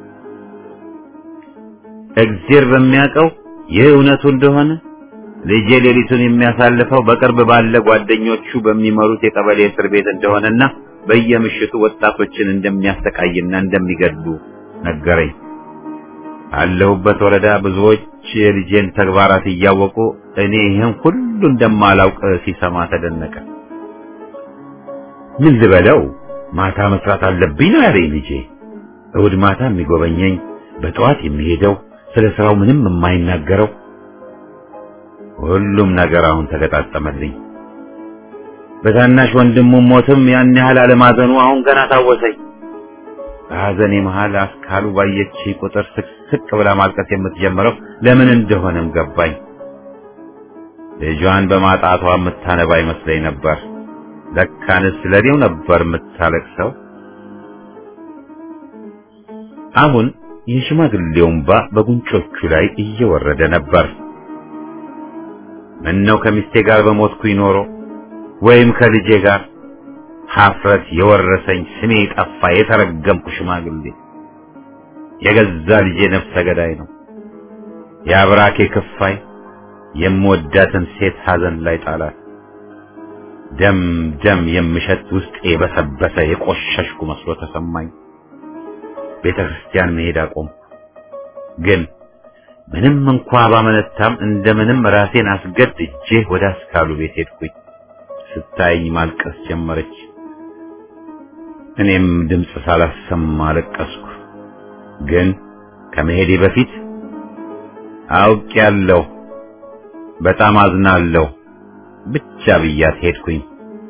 እግዚአብሔር በሚያውቀው ይህ እውነቱ እንደሆነ ልጄ ሌሊቱን የሚያሳልፈው በቅርብ ባለ ጓደኞቹ በሚመሩት የቀበሌ እስር ቤት እንደሆነና በየምሽቱ ወጣቶችን እንደሚያሰቃይና እንደሚገድሉ ነገረኝ። አለሁበት ወረዳ ብዙዎች የልጄን ተግባራት እያወቁ እኔ ይህን ሁሉ እንደማላውቅ ሲሰማ ተደነቀ። ምን ልበለው? ማታ መስራት አለብኝ ነው ያለኝ ልጄ። እሑድ ማታ የሚጎበኘኝ፣ በጠዋት የሚሄደው፣ ስለ ስራው ምንም የማይናገረው። ሁሉም ነገር አሁን ተገጣጠመልኝ። በታናሽ ወንድሙ ሞትም ያን ያህል አለማዘኑ አሁን ገና ታወሰኝ። በሐዘኔ መሃል አስካሉ ባየች ቁጥር ስቅ ብላ ማልቀስ የምትጀምረው ለምን እንደሆነም ገባኝ። ልጇን በማጣቷ የምታነባ ይመስለኝ ነበር። ለካንስ ስለኔው ነበር የምታለቅሰው። አሁን የሽማግሌው እንባ በጉንጮቹ ላይ እየወረደ ነበር። ምነው ከሚስቴ ጋር በሞትኩኝ ኖሮ ወይም ከልጄ ጋር። ሀፍረት የወረሰኝ ስሜ ጠፋ። የተረገምኩ ሽማግሌ። የገዛ ልጄ ነፍሰ ገዳይ ነው። የአብራኬ ክፋይ የምወዳትን ሴት ሐዘን ላይ ጣላት። ደም ደም የምሸት ውስጤ በሰበሰ የቆሸሽኩ መስሎ ተሰማኝ። ቤተ ክርስቲያን መሄድ አቆምኩ። ግን ምንም እንኳ ባመነታም እንደምንም ራሴን አስገድጄ ወደ አስካሉ ቤት ሄድኩኝ። ስታየኝ ማልቀስ ጀመረች። እኔም ድምፅ ሳላሰማ አለቀስኩ። ግን ከመሄዴ በፊት አውቄያለሁ፣ በጣም አዝናለሁ ብቻ ብያት ሄድኩኝ።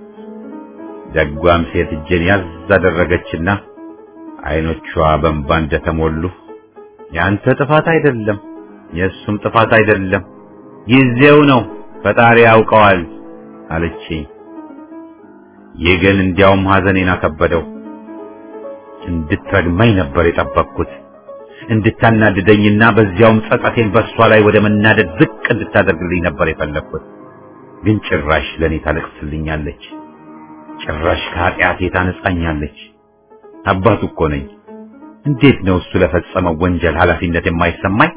ደጓም ሴት እጄን ያዝ አደረገችና አይኖቿ በእንባ እንደተሞሉ ያንተ ጥፋት አይደለም፣ የእሱም ጥፋት አይደለም፣ ጊዜው ነው፣ ፈጣሪ ያውቀዋል አለችኝ። ይህ ግን እንዲያውም ሐዘኔን አከበደው። እንድትረግመኝ ነበር የጠበቅኩት፣ እንድታናድደኝና በዚያውም ጸጸቴን በእሷ ላይ ወደ መናደድ ዝቅ እንድታደርግልኝ ነበር የፈለግኩት። ግን ጭራሽ ለኔ ታለቅስልኛለች፣ ጭራሽ ከኃጢአቴ ታነጻኛለች። አባቱ እኮ ነኝ። እንዴት ነው እሱ ለፈጸመው ወንጀል ኃላፊነት የማይሰማኝ?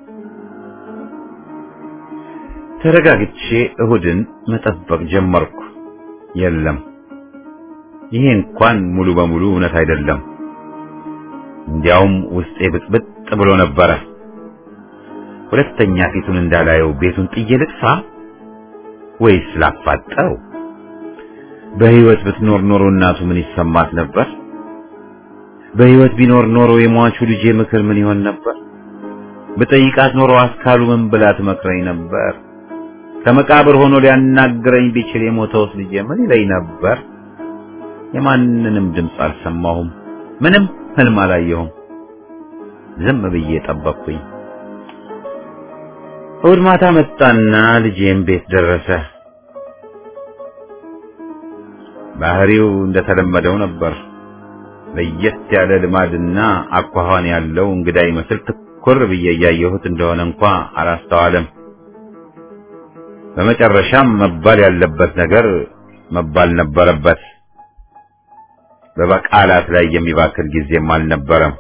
ተረጋግቼ እሁድን መጠበቅ ጀመርኩ። የለም፣ ይሄ እንኳን ሙሉ በሙሉ እውነት አይደለም። እንዲያውም ውስጤ ብጥብጥ ብሎ ነበረ። ሁለተኛ ፊቱን እንዳላየው ቤቱን ጥዬ ልጥፋ ወይስ ላፋጠው? በህይወት ብትኖር ኖሮ እናቱ ምን ይሰማት ነበር? በህይወት ቢኖር ኖሮ የሟቹ ልጄ ምክር ምን ይሆን ነበር? በጠይቃት ኖሮ አስካሉ ምን ብላ ትመክረኝ ነበር? ከመቃብር ሆኖ ሊያናግረኝ ቢችል የሞተውስ ልጄ ምን ይለኝ ነበር? የማንንም ድምፅ አልሰማሁም። ምንም ህልም አላየሁም። ዝም ብዬ ጠበቅኩኝ። እሑድ ማታ መጣና ልጄም ቤት ደረሰ። ባህሪው እንደተለመደው ነበር። ለየት ያለ ልማድና አኳኋን ያለው እንግዳ ይመስል ትኩር ብዬ እያየሁት እንደሆነ እንኳ አላስተዋለም። በመጨረሻም መባል ያለበት ነገር መባል ነበረበት። በቃላት ላይ የሚባክል ጊዜም አልነበረም።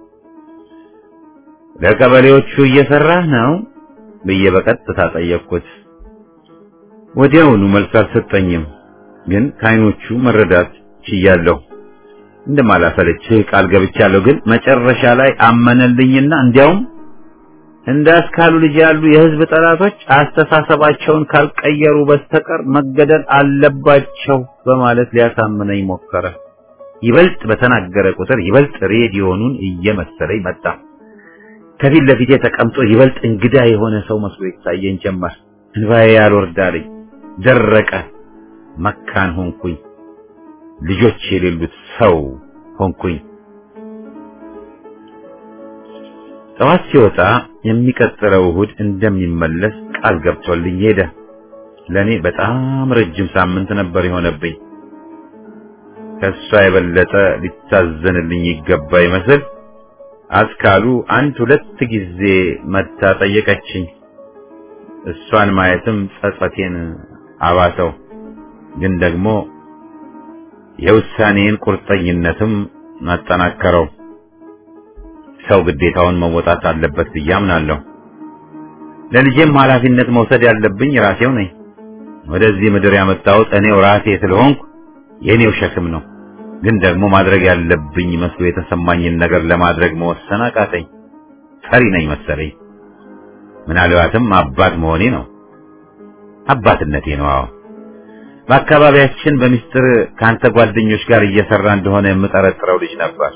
ለቀበሌዎቹ እየሰራህ ነው ብዬ በቀጥታ ጠየቅኩት። ወዲያውኑ መልስ አልሰጠኝም። ግን ከዓይኖቹ መረዳት ችያለሁ። እንደማላሰለችህ ቃል ገብቻለሁ። ግን መጨረሻ ላይ አመነልኝና እንዲያውም እንደ አስካሉ ልጅ ያሉ የህዝብ ጠላቶች አስተሳሰባቸውን ካልቀየሩ በስተቀር መገደል አለባቸው በማለት ሊያሳምነኝ ሞከረ። ይበልጥ በተናገረ ቁጥር ይበልጥ ሬዲዮኑን እየመሰለኝ መጣ። ከፊት ለፊቴ ተቀምጦ ይበልጥ እንግዳ የሆነ ሰው መስሎ ይታየኝ ጀመር። እንባዬ ያልወርዳለኝ፣ ደረቀ። መካን ሆንኩኝ። ልጆች የሌሉት ሰው ሆንኩኝ። ጠዋት ሲወጣ የሚቀጥለው እሑድ እንደሚመለስ ቃል ገብቶልኝ ሄደ። ለኔ በጣም ረጅም ሳምንት ነበር የሆነብኝ። ከሷ የበለጠ ሊታዘንልኝ ይገባ ይመስል አስካሉ አንድ ሁለት ጊዜ መታ ጠየቀችኝ። እሷን ማየትም ጸጸቴን አባተው። ግን ደግሞ የውሳኔን ቁርጠኝነትም አጠናከረው። ሰው ግዴታውን መወጣት አለበት ብዬ አምናለሁ። ለልጄም ኃላፊነት መውሰድ ያለብኝ ራሴው ነኝ። ወደዚህ ምድር ያመጣሁት እኔው ራሴ ስለሆንኩ የኔው ሸክም ነው። ግን ደግሞ ማድረግ ያለብኝ መስሎ የተሰማኝን ነገር ለማድረግ መወሰን አቃተኝ። ፈሪ ነኝ መሰለኝ። ምናልባትም አባት መሆኔ ነው። አባትነቴ ነው። አዎ፣ በአካባቢያችን በሚስጥር ካንተ ጓደኞች ጋር እየሰራ እንደሆነ የምጠረጥረው ልጅ ነበር።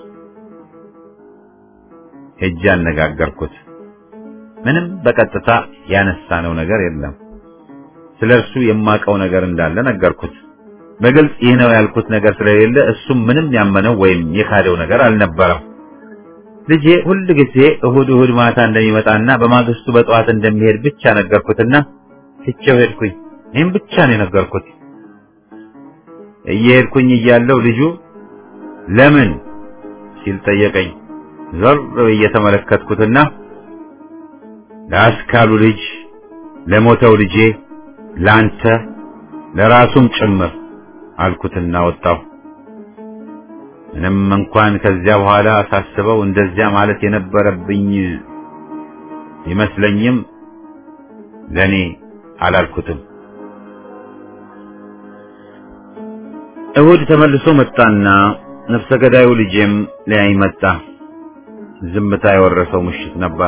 ሄጄ አነጋገርኩት። ምንም በቀጥታ ያነሳነው ነገር የለም። ስለርሱ የማውቀው ነገር እንዳለ ነገርኩት። በግልጽ ይህ ነው ያልኩት ነገር ስለሌለ እሱም ምንም ያመነው ወይም የካደው ነገር አልነበረም። ልጄ ሁል ጊዜ እሁድ ማታ እንደሚመጣና በማግስቱ በጠዋት እንደሚሄድ ብቻ ነገርኩትና ትቼው ሄድኩኝ። ይህም ብቻ ነው የነገርኩት። እየሄድኩኝ እያለሁ ልጁ ለምን ሲል ጠየቀኝ። ዞር ብዬ ተመለከትኩትና ለአስካሉ ልጅ፣ ለሞተው ልጄ፣ ላንተ፣ ለራሱም ጭምር አልኩትና ወጣሁ። ምንም እንኳን ከዚያ በኋላ ሳስበው እንደዚያ ማለት የነበረብኝ ይመስለኝም ለኔ አላልኩትም። እሁድ ተመልሶ መጣና ነፍሰ ገዳዩ ልጄም ሊያይ መጣ። ዝምታ የወረሰው ምሽት ነበር።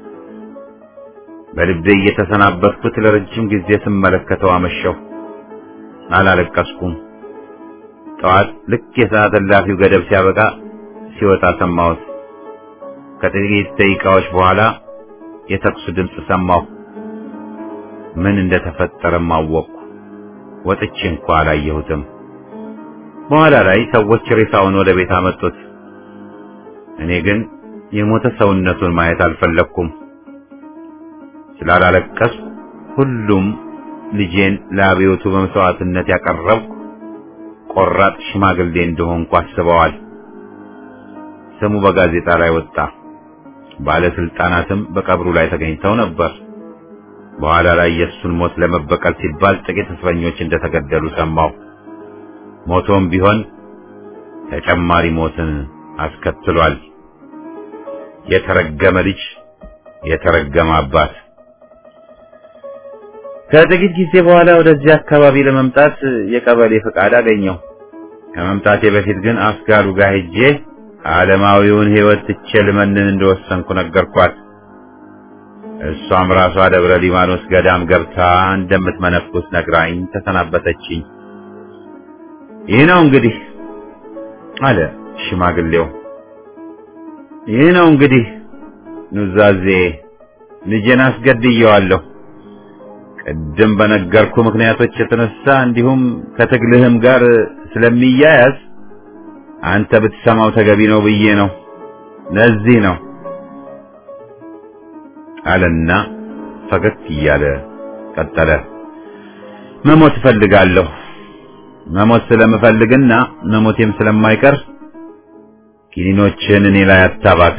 በልቤ እየተሰናበትኩት ለረጅም ጊዜ ስመለከተው አመሸሁ። አላለቀስኩም። ጠዋት ልክ የሰዓት እላፊው ገደብ ሲያበቃ ሲወጣ ሰማሁት። ከጥቂት ደቂቃዎች በኋላ የተኩስ ድምፅ ሰማሁ። ምን እንደተፈጠረም አወቅኩ። ወጥቼ እንኳን አላየሁትም። በኋላ ላይ ሰዎች ሬሳውን ወደ ቤት አመጡት። እኔ ግን የሞተ ሰውነቱን ማየት አልፈለኩም። ስላላለቀስኩ ሁሉም ልጄን ለአብዮቱ በመስዋዕትነት ያቀረብኩ ቆራጥ ሽማግሌ እንደሆንኩ አስበዋል። ስሙ በጋዜጣ ላይ ወጣ። ባለስልጣናትም በቀብሩ ላይ ተገኝተው ነበር። በኋላ ላይ የሱን ሞት ለመበቀል ሲባል ጥቂት እስረኞች እንደተገደሉ ሰማሁ። ሞቶም ቢሆን ተጨማሪ ሞትን አስከትሏል። የተረገመ ልጅ፣ የተረገመ አባት። ከጥቂት ጊዜ በኋላ ወደዚህ አካባቢ ለመምጣት የቀበሌ ፍቃድ አገኘሁ። ከመምጣቴ በፊት ግን አስጋሩ ጋር ሄጄ ዓለማዊውን ሕይወት ትቼ ልመንን እንደወሰንኩ ነገርኳት። እሷም ራሷ ደብረ ሊባኖስ ገዳም ገብታ እንደምትመነኩስ ነግራኝ ተሰናበተችኝ። ይህ ነው እንግዲህ አለ ሽማግሌው። ይህ ነው እንግዲህ ኑዛዜ። ልጄን አስገድየዋለሁ። ቅድም በነገርኩ ምክንያቶች የተነሳ እንዲሁም ከትግልህም ጋር ስለሚያያዝ አንተ ብትሰማው ተገቢ ነው ብዬ ነው። ለዚህ ነው አለና ፈገግ እያለ ቀጠለ። መሞት እፈልጋለሁ። መሞት ስለምፈልግና መሞቴም ስለማይቀር ኪኒኖችን እኔ ላይ አታባክ።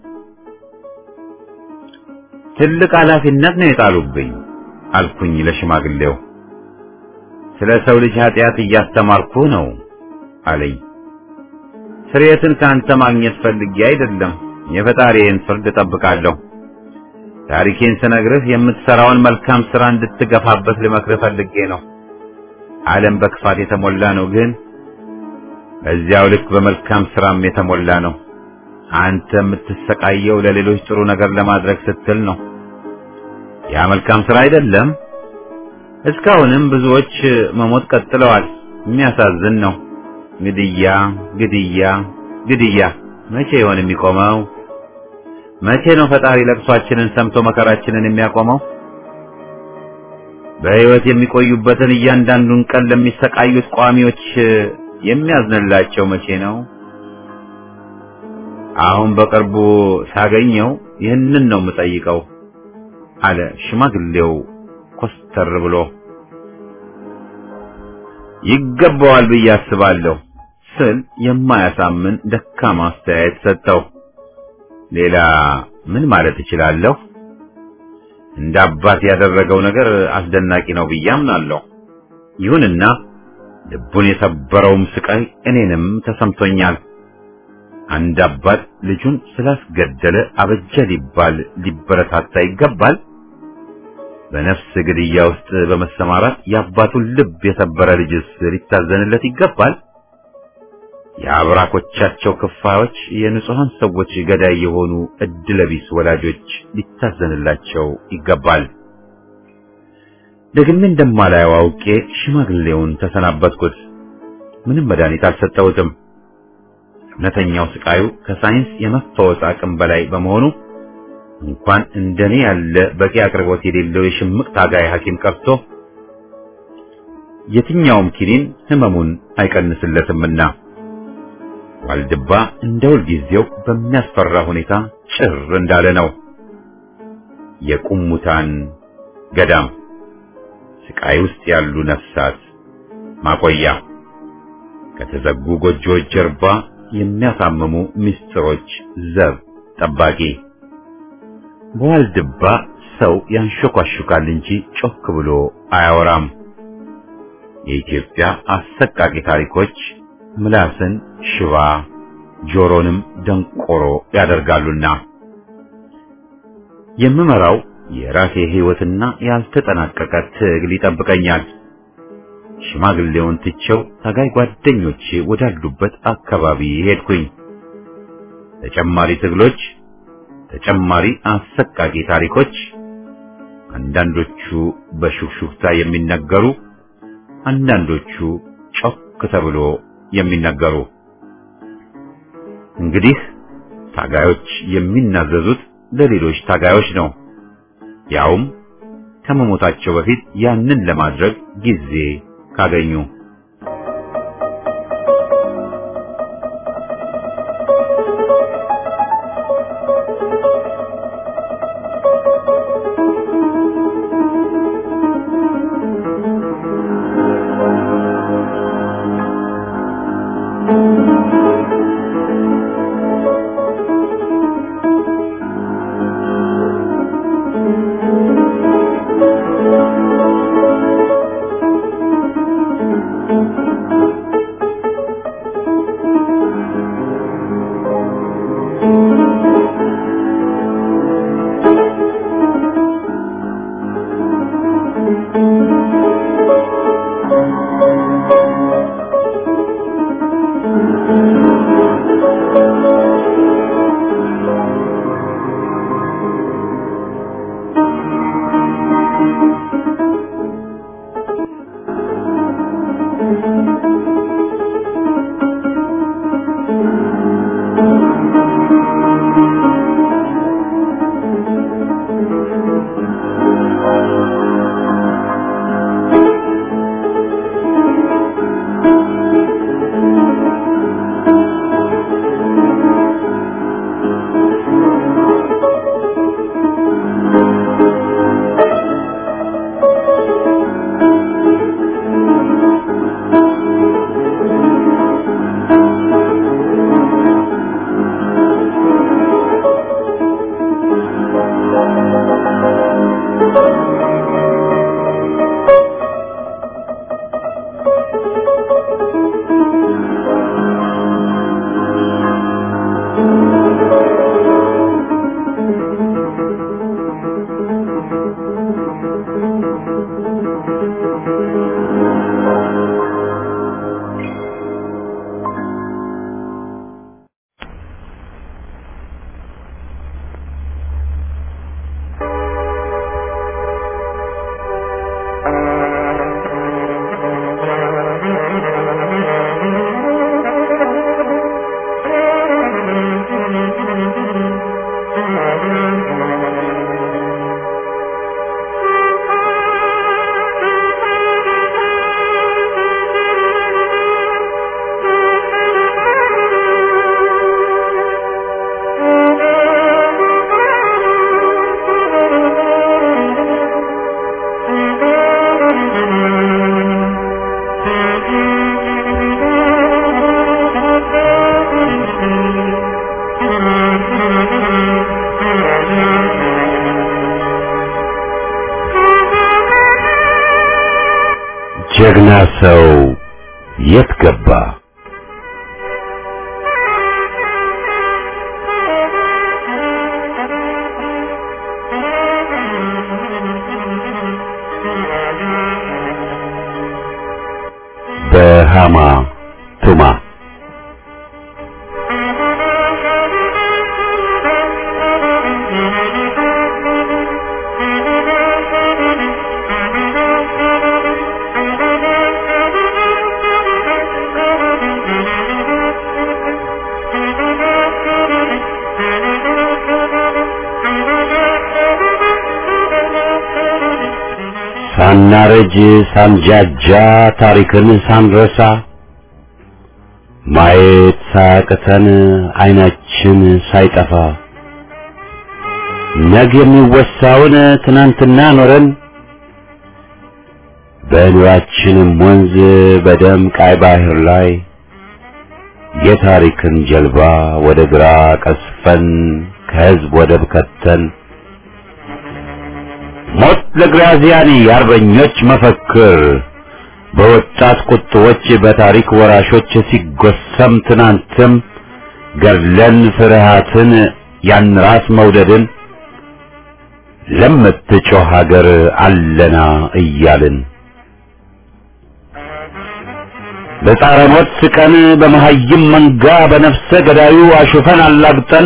ትልቅ ኃላፊነት ነው የጣሉብኝ አልኩኝ ለሽማግሌው። ስለ ሰው ልጅ ኃጢአት እያስተማርኩ ነው አለኝ። ስርየትን ካንተ ማግኘት ፈልጌ አይደለም፣ የፈጣሪዬን ፍርድ እጠብቃለሁ። ታሪኬን ስነግርህ የምትሰራውን መልካም ስራ እንድትገፋበት ልመክርህ ፈልጌ ነው። ዓለም በክፋት የተሞላ ነው፣ ግን በዚያው ልክ በመልካም ስራም የተሞላ ነው። አንተ የምትሰቃየው ለሌሎች ጥሩ ነገር ለማድረግ ስትል ነው። ያ መልካም ስራ አይደለም? እስካሁንም ብዙዎች መሞት ቀጥለዋል። የሚያሳዝን ነው። ግድያ፣ ግድያ፣ ግድያ። መቼ ይሆን የሚቆመው? መቼ ነው ፈጣሪ ለቅሷችንን ሰምቶ መከራችንን የሚያቆመው? በሕይወት የሚቆዩበትን እያንዳንዱን ቀን ለሚሰቃዩት ቋሚዎች የሚያዝንላቸው መቼ ነው? አሁን በቅርቡ ሳገኘው ይህንን ነው የምጠይቀው አለ ሽማግሌው ኮስተር ብሎ። ይገባዋል ብዬ አስባለሁ ስል የማያሳምን ደካማ አስተያየት ሰጠው። ሌላ ምን ማለት እችላለሁ? እንደ አባት ያደረገው ነገር አስደናቂ ነው ብዬ አምናለሁ። ይሁንና ልቡን የሰበረውም ስቃይ እኔንም ተሰምቶኛል። አንድ አባት ልጁን ስላስገደለ አበጀ ሊባል ሊበረታታ ይገባል? በነፍስ ግድያ ውስጥ በመሰማራት የአባቱን ልብ የሰበረ ልጅስ ሊታዘንለት ይገባል? የአብራኮቻቸው ክፋዮች የንጹሃን ሰዎች ገዳይ የሆኑ እድለቢስ ወላጆች ሊታዘንላቸው ይገባል። ደግሜ እንደማላየው አውቄ ሽማግሌውን ተሰናበትኩት። ምንም መድኃኒት አልሰጠሁትም። እውነተኛው ስቃዩ ከሳይንስ የመፈወስ አቅም በላይ በመሆኑ እንኳን እንደኔ ያለ በቂ አቅርቦት የሌለው የሽምቅ ታጋይ ሐኪም ቀርቶ የትኛውም ኪኒን ህመሙን አይቀንስለትምና ዋልድባ እንደ ሁልጊዜው በሚያስፈራ ሁኔታ ጭር እንዳለ ነው። የቁሙታን ገዳም፣ ስቃይ ውስጥ ያሉ ነፍሳት ማቆያ፣ ከተዘጉ ጎጆዎች ጀርባ የሚያሳምሙ ምስጢሮች ዘብ ጠባቂ። በዋልድባ ሰው ያንሾካሹካል እንጂ ጮክ ብሎ አያወራም። የኢትዮጵያ አሰቃቂ ታሪኮች ምላስን ሽባ ጆሮንም ደንቆሮ ያደርጋሉና የምመራው የራሴ ሕይወትና ያልተጠናቀቀ ትግል ይጠብቀኛል። ሽማግሌውን ትቼው ታጋይ ጓደኞቼ ወዳሉበት አካባቢ ሄድኩኝ። ተጨማሪ ትግሎች፣ ተጨማሪ አሰቃቂ ታሪኮች፣ አንዳንዶቹ በሹክሹክታ የሚነገሩ፣ አንዳንዶቹ ጮክ ተብሎ የሚነገሩ። እንግዲህ ታጋዮች የሚናዘዙት ለሌሎች ታጋዮች ነው፣ ያውም ከመሞታቸው በፊት ያንን ለማድረግ ጊዜ ካገኙ። ጀግና ሰው የት ገባ? በሃማ ቱማ ሳናረጅ ሳንጃጃ ታሪክን ሳንረሳ ማየት ሳያቅተን አይናችን ሳይጠፋ ነገ የሚወሳውን ትናንትና ኖረን በኑራችንም ወንዝ በደም ቀይ ባህር ላይ የታሪክን ጀልባ ወደ ግራ ቀስፈን ከህዝብ ወደብ ከተን ሞት ለግራዚያኒ የአርበኞች መፈክር በወጣት ቁጥቦች በታሪክ ወራሾች ሲጎሰም ትናንትም ገድለን ፍርሃትን ያን ራስ መውደድን ለምትጮህ ሀገር አለና እያልን በጻረ ሞት ስቀን በመሀይም መንጋ በነፍሰ ገዳዩ አሹፈን አላግጠን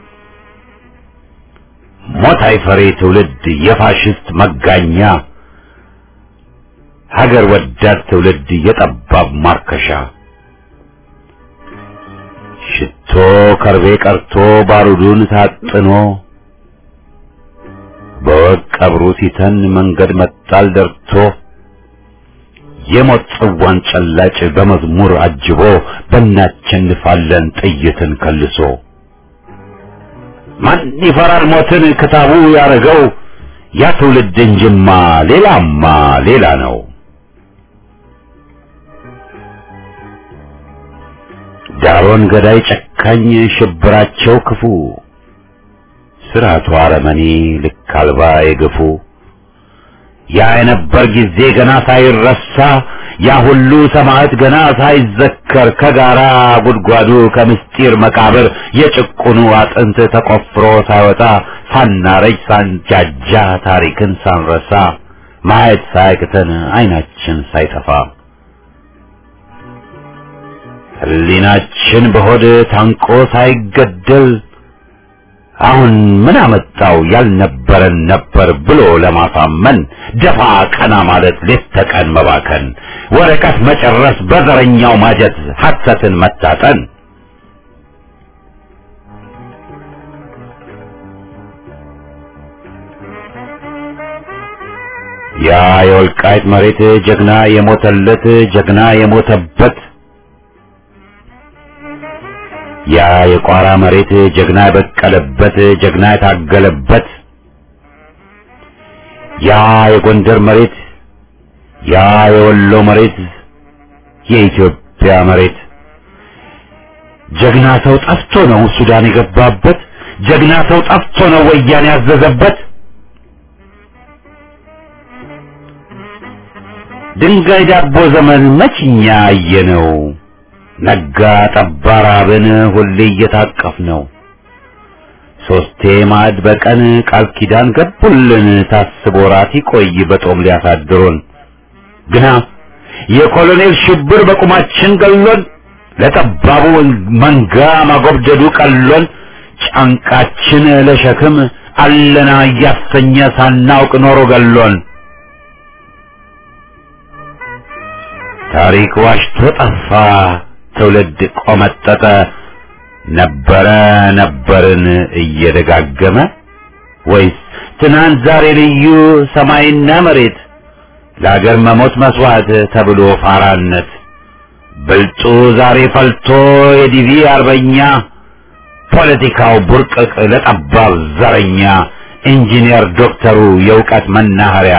ሞት አይፈሬ ትውልድ የፋሽስት መጋኛ ሀገር ወዳድ ትውልድ የጠባብ ማርከሻ ሽቶ ከርቤ ቀርቶ ባሩዱን ታጥኖ በወቅ ቀብሩ ሲተን መንገድ መጣል ደርቶ የሞት ጽዋን ጨላጭ በመዝሙር አጅቦ በእናቸንፋለን ጥይትን ከልሶ ማን ይፈራል ሞትን ክታቡ ያረገው ያ ትውልድ እንጅማ ሌላማ ሌላ ነው። ዳሮን ገዳይ ጨካኝ ሽብራቸው ክፉ ስራቱ አረመኔ ልክ አልባ የገፉ ያ የነበር ጊዜ ገና ሳይረሳ ያ ሁሉ ሰማዕት ገና ሳይዘከር ከጋራ ጉድጓዱ ከምስጢር መቃብር የጭቁኑ አጥንት ተቆፍሮ ሳይወጣ ሳናረጅ ሳንጃጃ ታሪክን ሳንረሳ ማየት ሳያቅተን አይናችን ሳይጠፋ ህሊናችን በሆድ ታንቆ ሳይገደል አሁን ምን አመጣው ያልነበረን ነበር ብሎ ለማሳመን ደፋ ቀና ማለት ሌት ተቀን መባከን ወረቀት መጨረስ በዘረኛው ማጀት ሐሰትን መታጠን ያ የወልቃይት መሬት ጀግና የሞተለት ጀግና የሞተበት ያ የቋራ መሬት ጀግና የበቀለበት ጀግና የታገለበት ያ የጎንደር መሬት ያ የወሎ መሬት የኢትዮጵያ መሬት ጀግና ሰው ጠፍቶ ነው ሱዳን የገባበት ጀግና ሰው ጠፍቶ ነው ወያኔ ያዘዘበት ድንጋይ ዳቦ ዘመን መችኛ አየነው ነጋ ጠባ ራብን ሁሌ እየታቀፍ ነው ሶስቴ ማዕድ በቀን ቃል ኪዳን ገቡልን ታስቦ ራት ይቆይ በጦም ሊያሳድሩን ግና የኮሎኔል ሽብር በቁማችን ገሎን ለጠባቡ መንጋ ማጎብደዱ ቀሎን ጫንቃችን ለሸክም አለና እያሰኘ ሳናውቅ ኖሮ ገሎን ታሪክ ዋሽቶ ጠፋ ትውልድ ቆመጠጠ ነበረ ነበርን እየደጋገመ ወይስ ትናንት ዛሬ ልዩ ሰማይና መሬት ለአገር መሞት መስዋዕት ተብሎ ፋራነት ብልጡ ዛሬ ፈልቶ የዲቪ አርበኛ ፖለቲካው ቡርቅቅ ለጠባብ ዘረኛ ኢንጂነር ዶክተሩ የእውቀት መናኸሪያ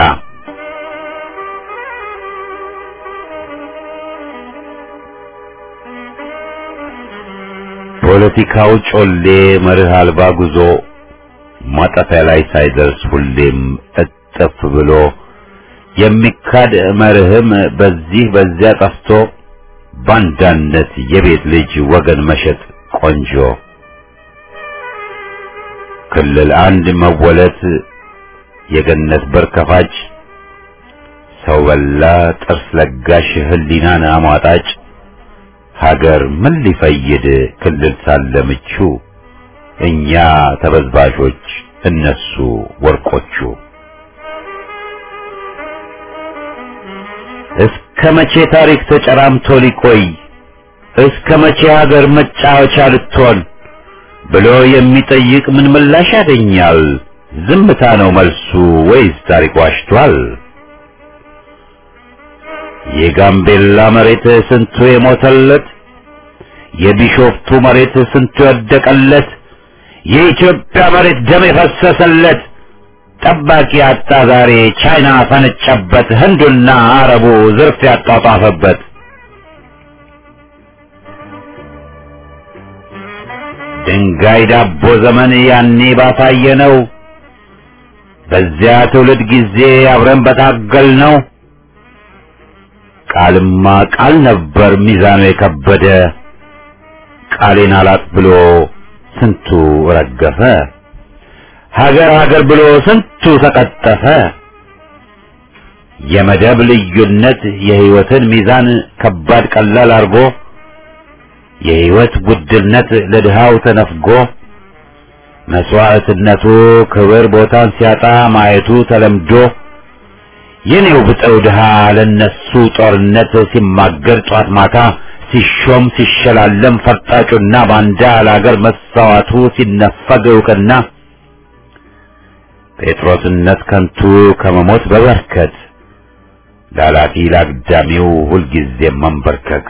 ፖለቲካው ጮሌ መርህ አልባ ጉዞ ማጠፊያ ላይ ሳይደርስ ሁሌም እጥፍ ብሎ የሚካድ መርህም በዚህ በዚያ ጠፍቶ ባንዳነት የቤት ልጅ ወገን መሸጥ ቆንጆ ክልል አንድ መወለት የገነት በር ከፋጭ ሰው በላ ጥርስ ለጋሽ ህሊናን አሟጣጭ ሀገር ምን ሊፈይድ ክልል ሳለ ምቹ እኛ ተበዝባዦች እነሱ ወርቆቹ እስከ መቼ ታሪክ ተጨራምቶ ሊቆይ እስከ መቼ ሀገር መጫወቻ ልትሆን ብሎ የሚጠይቅ ምን ምላሽ ያገኛል? ዝምታ ነው መልሱ ወይስ ታሪክ ዋሽቷል? የጋምቤላ መሬት ስንቱ የሞተለት፣ የቢሾፍቱ መሬት ስንቱ የወደቀለት፣ የኢትዮጵያ መሬት ደም የፈሰሰለት ጠባቂ አጣ ዛሬ ቻይና ፈነጨበት፣ ህንዱና አረቡ ዝርፍ ያጣጣፈበት። ድንጋይ ዳቦ ዘመን ያኔ ባሳየ ነው፣ በዚያ ትውልድ ጊዜ አብረን በታገል ነው። ቃልማ ቃል ነበር ሚዛኑ የከበደ፣ ቃሌን አላጥ ብሎ ስንቱ ረገፈ። ሀገር ሀገር ብሎ ስንቱ ተቀጠፈ። የመደብ ልዩነት የህይወትን ሚዛን ከባድ ቀላል አርጎ፣ የህይወት ውድነት ለድሃው ተነፍጎ፣ መስዋዕትነቱ ክብር ቦታን ሲያጣ ማየቱ ተለምዶ፣ የኔው ብጠው ድሃ ለነሱ ጦርነት ሲማገር ጧት ማታ፣ ሲሾም ሲሸላለም ፈርጣጩና ባንዳ ለአገር መሳዋቱ ሲነፈግ እውቅና፣ ጴጥሮስነት ከንቱ ከመሞት በበርከት፣ ላላፊ ላግዳሚው ሁልጊዜ መንበርከክ።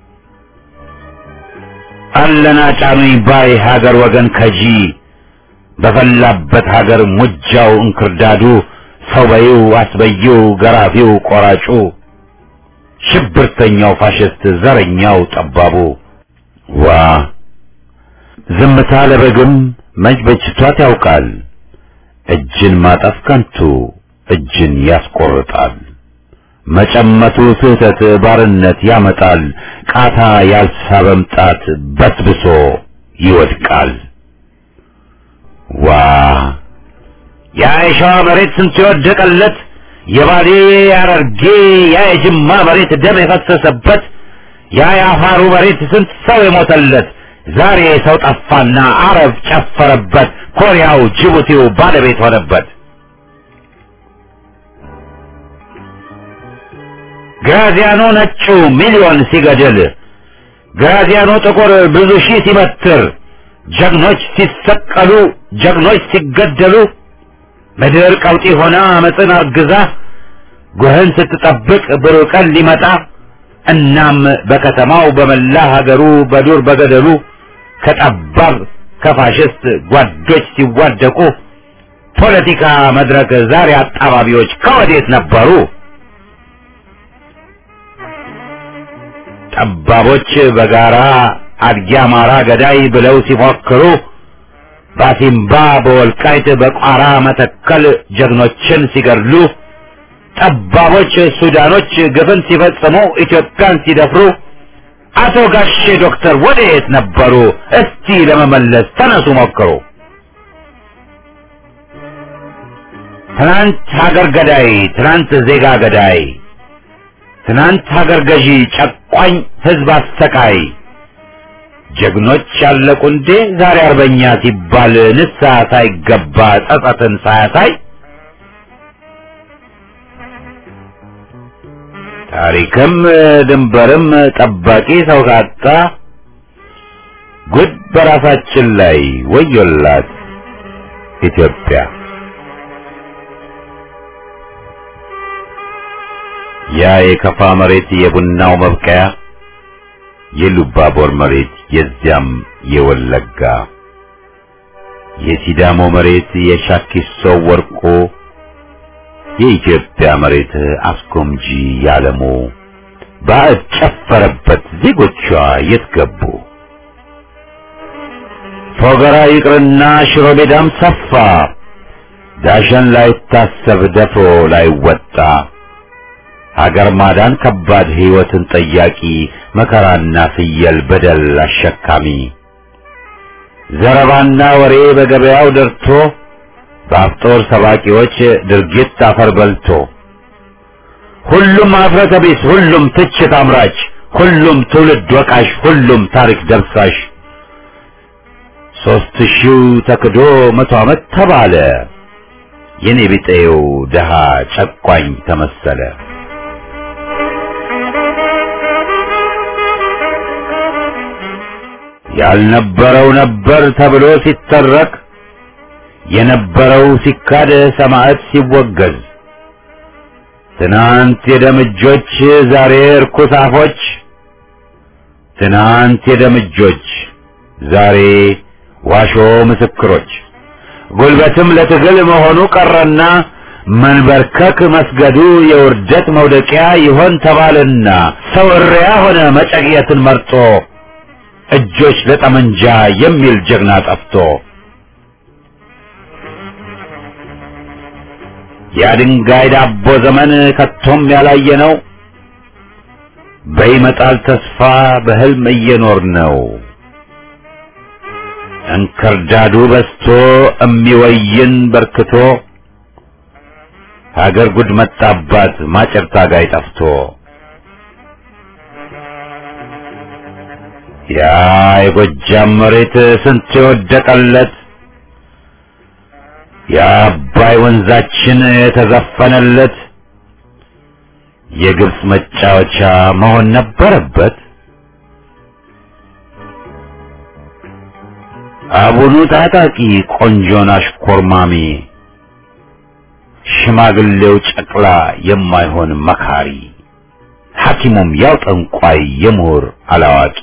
አለና ጫኑኝ ባይ ሀገር ወገን ከጂ፣ በፈላበት ሀገር ሙጃው እንክርዳዱ፣ ሰው በይው አስበይው ገራፊው ቆራጩ፣ ሽብርተኛው ፋሽስት ዘረኛው ጠባቡ። ዋ ዝምታ ለበግም መች በጅቷት ያውቃል፣ እጅን ማጠፍ ከንቱ እጅን ያስቆርጣል። መጨመቱ ስህተት ባርነት ያመጣል፣ ቃታ ያልሳበም ጣት በስብሶ ይወድቃል። ዋ የአይሻ መሬት ስንት የወደቀለት፣ የባሌ ያረርጌ ያ የጅማ መሬት ደም የፈሰሰበት፣ ያ የአፋሩ መሬት ስንት ሰው የሞተለት፣ ዛሬ ሰው ጠፋና አረብ ጨፈረበት፣ ኮሪያው ጅቡቲው ባለቤት ሆነበት። ግራዚያኖ ነጩ ሚሊዮን ሲገድል፣ ግራዚያኖ ጥቁር ብዙ ሺህ ሲበትር፣ ጀግኖች ሲሰቀሉ ጀግኖች ሲገደሉ፣ ምድር ቀውጢ ሆና አመፅን አርግዛ ጎህን ስትጠብቅ ብሩህ ቀን ሊመጣ፣ እናም በከተማው በመላ ሀገሩ በዱር በገደሉ ከጠባብ ከፋሽስት ጓዶች ሲዋደቁ፣ ፖለቲካ መድረክ ዛሬ አጣባቢዎች ከወዴት ነበሩ? ጠባቦች በጋራ አድጊ አማራ ገዳይ ብለው ሲፎክሩ፣ ባሲምባ በወልቃይት በቋራ መተከል ጀግኖችን ሲገድሉ፣ ጠባቦች ሱዳኖች ግፍን ሲፈጽሙ ኢትዮጵያን ሲደፍሩ፣ አቶ ጋሼ ዶክተር ወዴት ነበሩ? እስቲ ለመመለስ ተነሱ ሞክሩ። ትናንት ሀገር ገዳይ ትናንት ዜጋ ገዳይ፣ ትናንት ሀገር ገዢ ጨቋኝ ህዝብ አሰቃይ፣ ጀግኖች ያለቁ እንዴ ዛሬ አርበኛ ሲባል ንስሐ ሳይገባ ጸጸትን ሳያሳይ? ታሪክም ድንበርም ጠባቂ ሰው ካጣ፣ ጉድ በራሳችን ላይ ወዮላት ኢትዮጵያ። ያ የከፋ መሬት የቡናው መብቀያ፣ የሉባቦር መሬት የዚያም የወለጋ፣ የሲዳሞ መሬት የሻኪሶ ወርቆ፣ የኢትዮጵያ መሬት አስኮምጂ ያለሙ፣ ባዕድ ጨፈረበት ዜጎቿ የት ገቡ? ፎገራ ይቅርና ሽሮ ሜዳም ሰፋ፣ ዳሸን ላይ ታሰብ ደፍሮ ላይ ወጣ፣ ሀገር ማዳን ከባድ ሕይወትን ጠያቂ መከራና ፍየል በደል አሸካሚ ዘረባና ወሬ በገበያው ደርቶ በአፍጦር ሰባቂዎች ድርጊት አፈር በልቶ ሁሉም አፍረተ ቢስ ሁሉም ትችት አምራች ሁሉም ትውልድ ወቃሽ ሁሉም ታሪክ ደብሳሽ 3000 ተክዶ 100 ዓመት ተባለ የኔ ቢጤው ደሃ ጨቋኝ ተመሰለ ያልነበረው ነበር ተብሎ ሲተረክ የነበረው ሲካድ ሰማዕት ሲወገዝ ትናንት የደምጆች ዛሬ እርኩስ አፎች ትናንት የደምጆች ዛሬ ዋሾ ምስክሮች ጉልበትም ለትግል መሆኑ ቀረና መንበርከክ መስገዱ የውርደት መውደቂያ ይሆን ተባለና ሰው እሪያ ሆነ መጨቅየትን መርጦ እጆች ለጠመንጃ የሚል ጀግና ጠፍቶ የድንጋይ ዳቦ ዘመን ከቶም ያላየ ነው በይመጣል ተስፋ በህልም እየኖር ነው እንክርዳዱ በስቶ እሚወይን በርክቶ ሀገር ጉድ መጣባት ማጨር ታጋይ ጠፍቶ ያ የጎጃም መሬት ስንት የወደቀለት የአባይ ወንዛችን የተዘፈነለት የግብጽ መጫወቻ መሆን ነበረበት አቡኑ ታጣቂ ቆንጆን አሽኮርማሚ ሽማግሌው ጨቅላ የማይሆን መካሪ ሐኪሙም ያው ጠንቋይ የምሁር አላዋቂ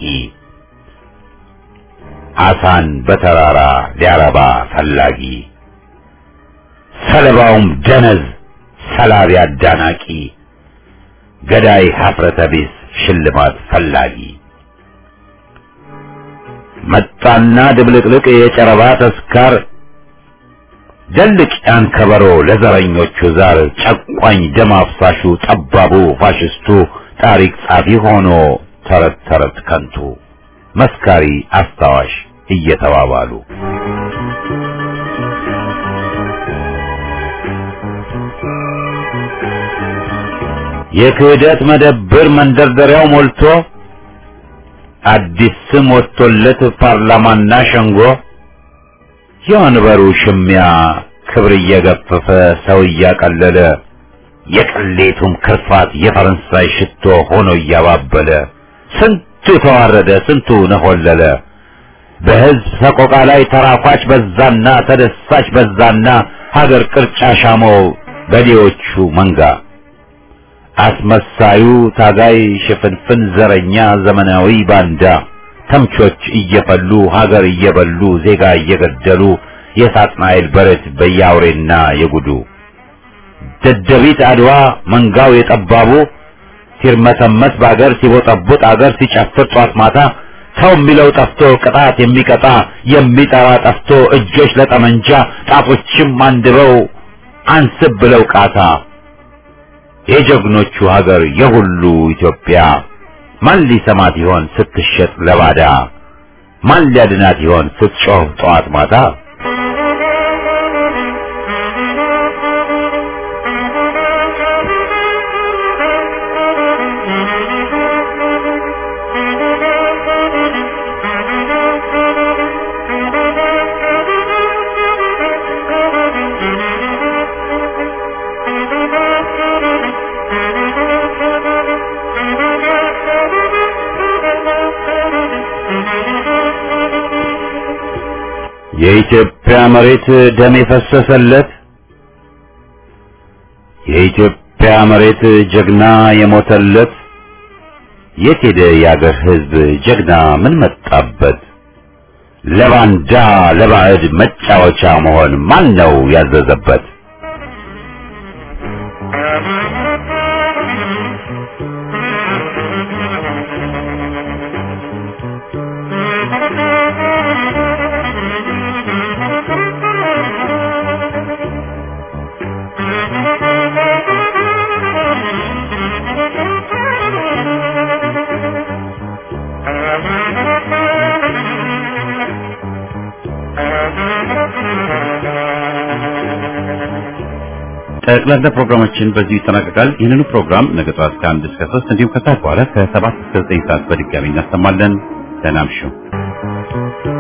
አሳን በተራራ ሊያረባ ፈላጊ ሰለባውም ደነዝ ሰላቢ አዳናቂ ገዳይ ሀፍረተ ቢስ ሽልማት ፈላጊ መጣና ድብልቅልቅ የጨረባ ተስካር ደልቅ ያን ከበሮ ለዘረኞቹ ዛር ጨቋኝ ደም አፍሳሹ ጠባቡ ፋሽስቱ ታሪክ ጻፊ ሆኖ ተረት ተረት ከንቱ መስካሪ አስታዋሽ እየተባባሉ የክህደት መደብር መንደርደሪያው ሞልቶ አዲስ ስም ወጥቶለት ፓርላማና ሸንጎ የወንበሩ ሽሚያ ክብር እየገፈፈ ሰው እያቀለለ የቅሌቱም ክርፋት የፈረንሳይ ሽቶ ሆኖ እያባበለ ስንቱ ተዋረደ ስንቱ ነሆለለ በህዝብ ሰቆቃ ላይ ተራኳች በዛና ተደሳች በዛና ሀገር ቅርጫ ሻመው በዴዎቹ መንጋ አስመሳዩ ታጋይ ሽፍንፍን ዘረኛ ዘመናዊ ባንዳ ተምቾች እየፈሉ ሀገር እየበሉ ዜጋ እየገደሉ የሳጥናኤል በረት በያውሬና የጉዱ ደደቢት አድዋ መንጋው የጠባቡ ሲርመተመት በአገር ሲቦጠቡጥ አገር ሲጨፍር ጧት ማታ ሰው የሚለው ጠፍቶ ቅጣት የሚቀጣ የሚጠራ ጠፍቶ እጆች ለጠመንጃ ጣቶችም አንድበው አንስብ ብለው ቃታ የጀግኖቹ ሀገር የሁሉ ኢትዮጵያ ማን ሊሰማት ይሆን ስትሸጥ ለባዳ ማን ሊያድናት ይሆን ስትጮህ ጧት ማታ የኢትዮጵያ መሬት ደም የፈሰሰለት የኢትዮጵያ መሬት ጀግና የሞተለት የት ሄደ የአገር ሕዝብ ጀግና ምን መጣበት ለባንዳ ለባዕድ መጫወቻ መሆን ማን ነው ያዘዘበት ጠቅላላ ፕሮግራማችን በዚህ ይጠናቀቃል። ይህንኑ ፕሮግራም ነገ ጠዋት ከ1 እስከ 3 እንዲሁም ከሰዓት በኋላ ከ7 እስከ 9 ሰዓት በድጋሚ እናሰማለን። ደህና እምሹ።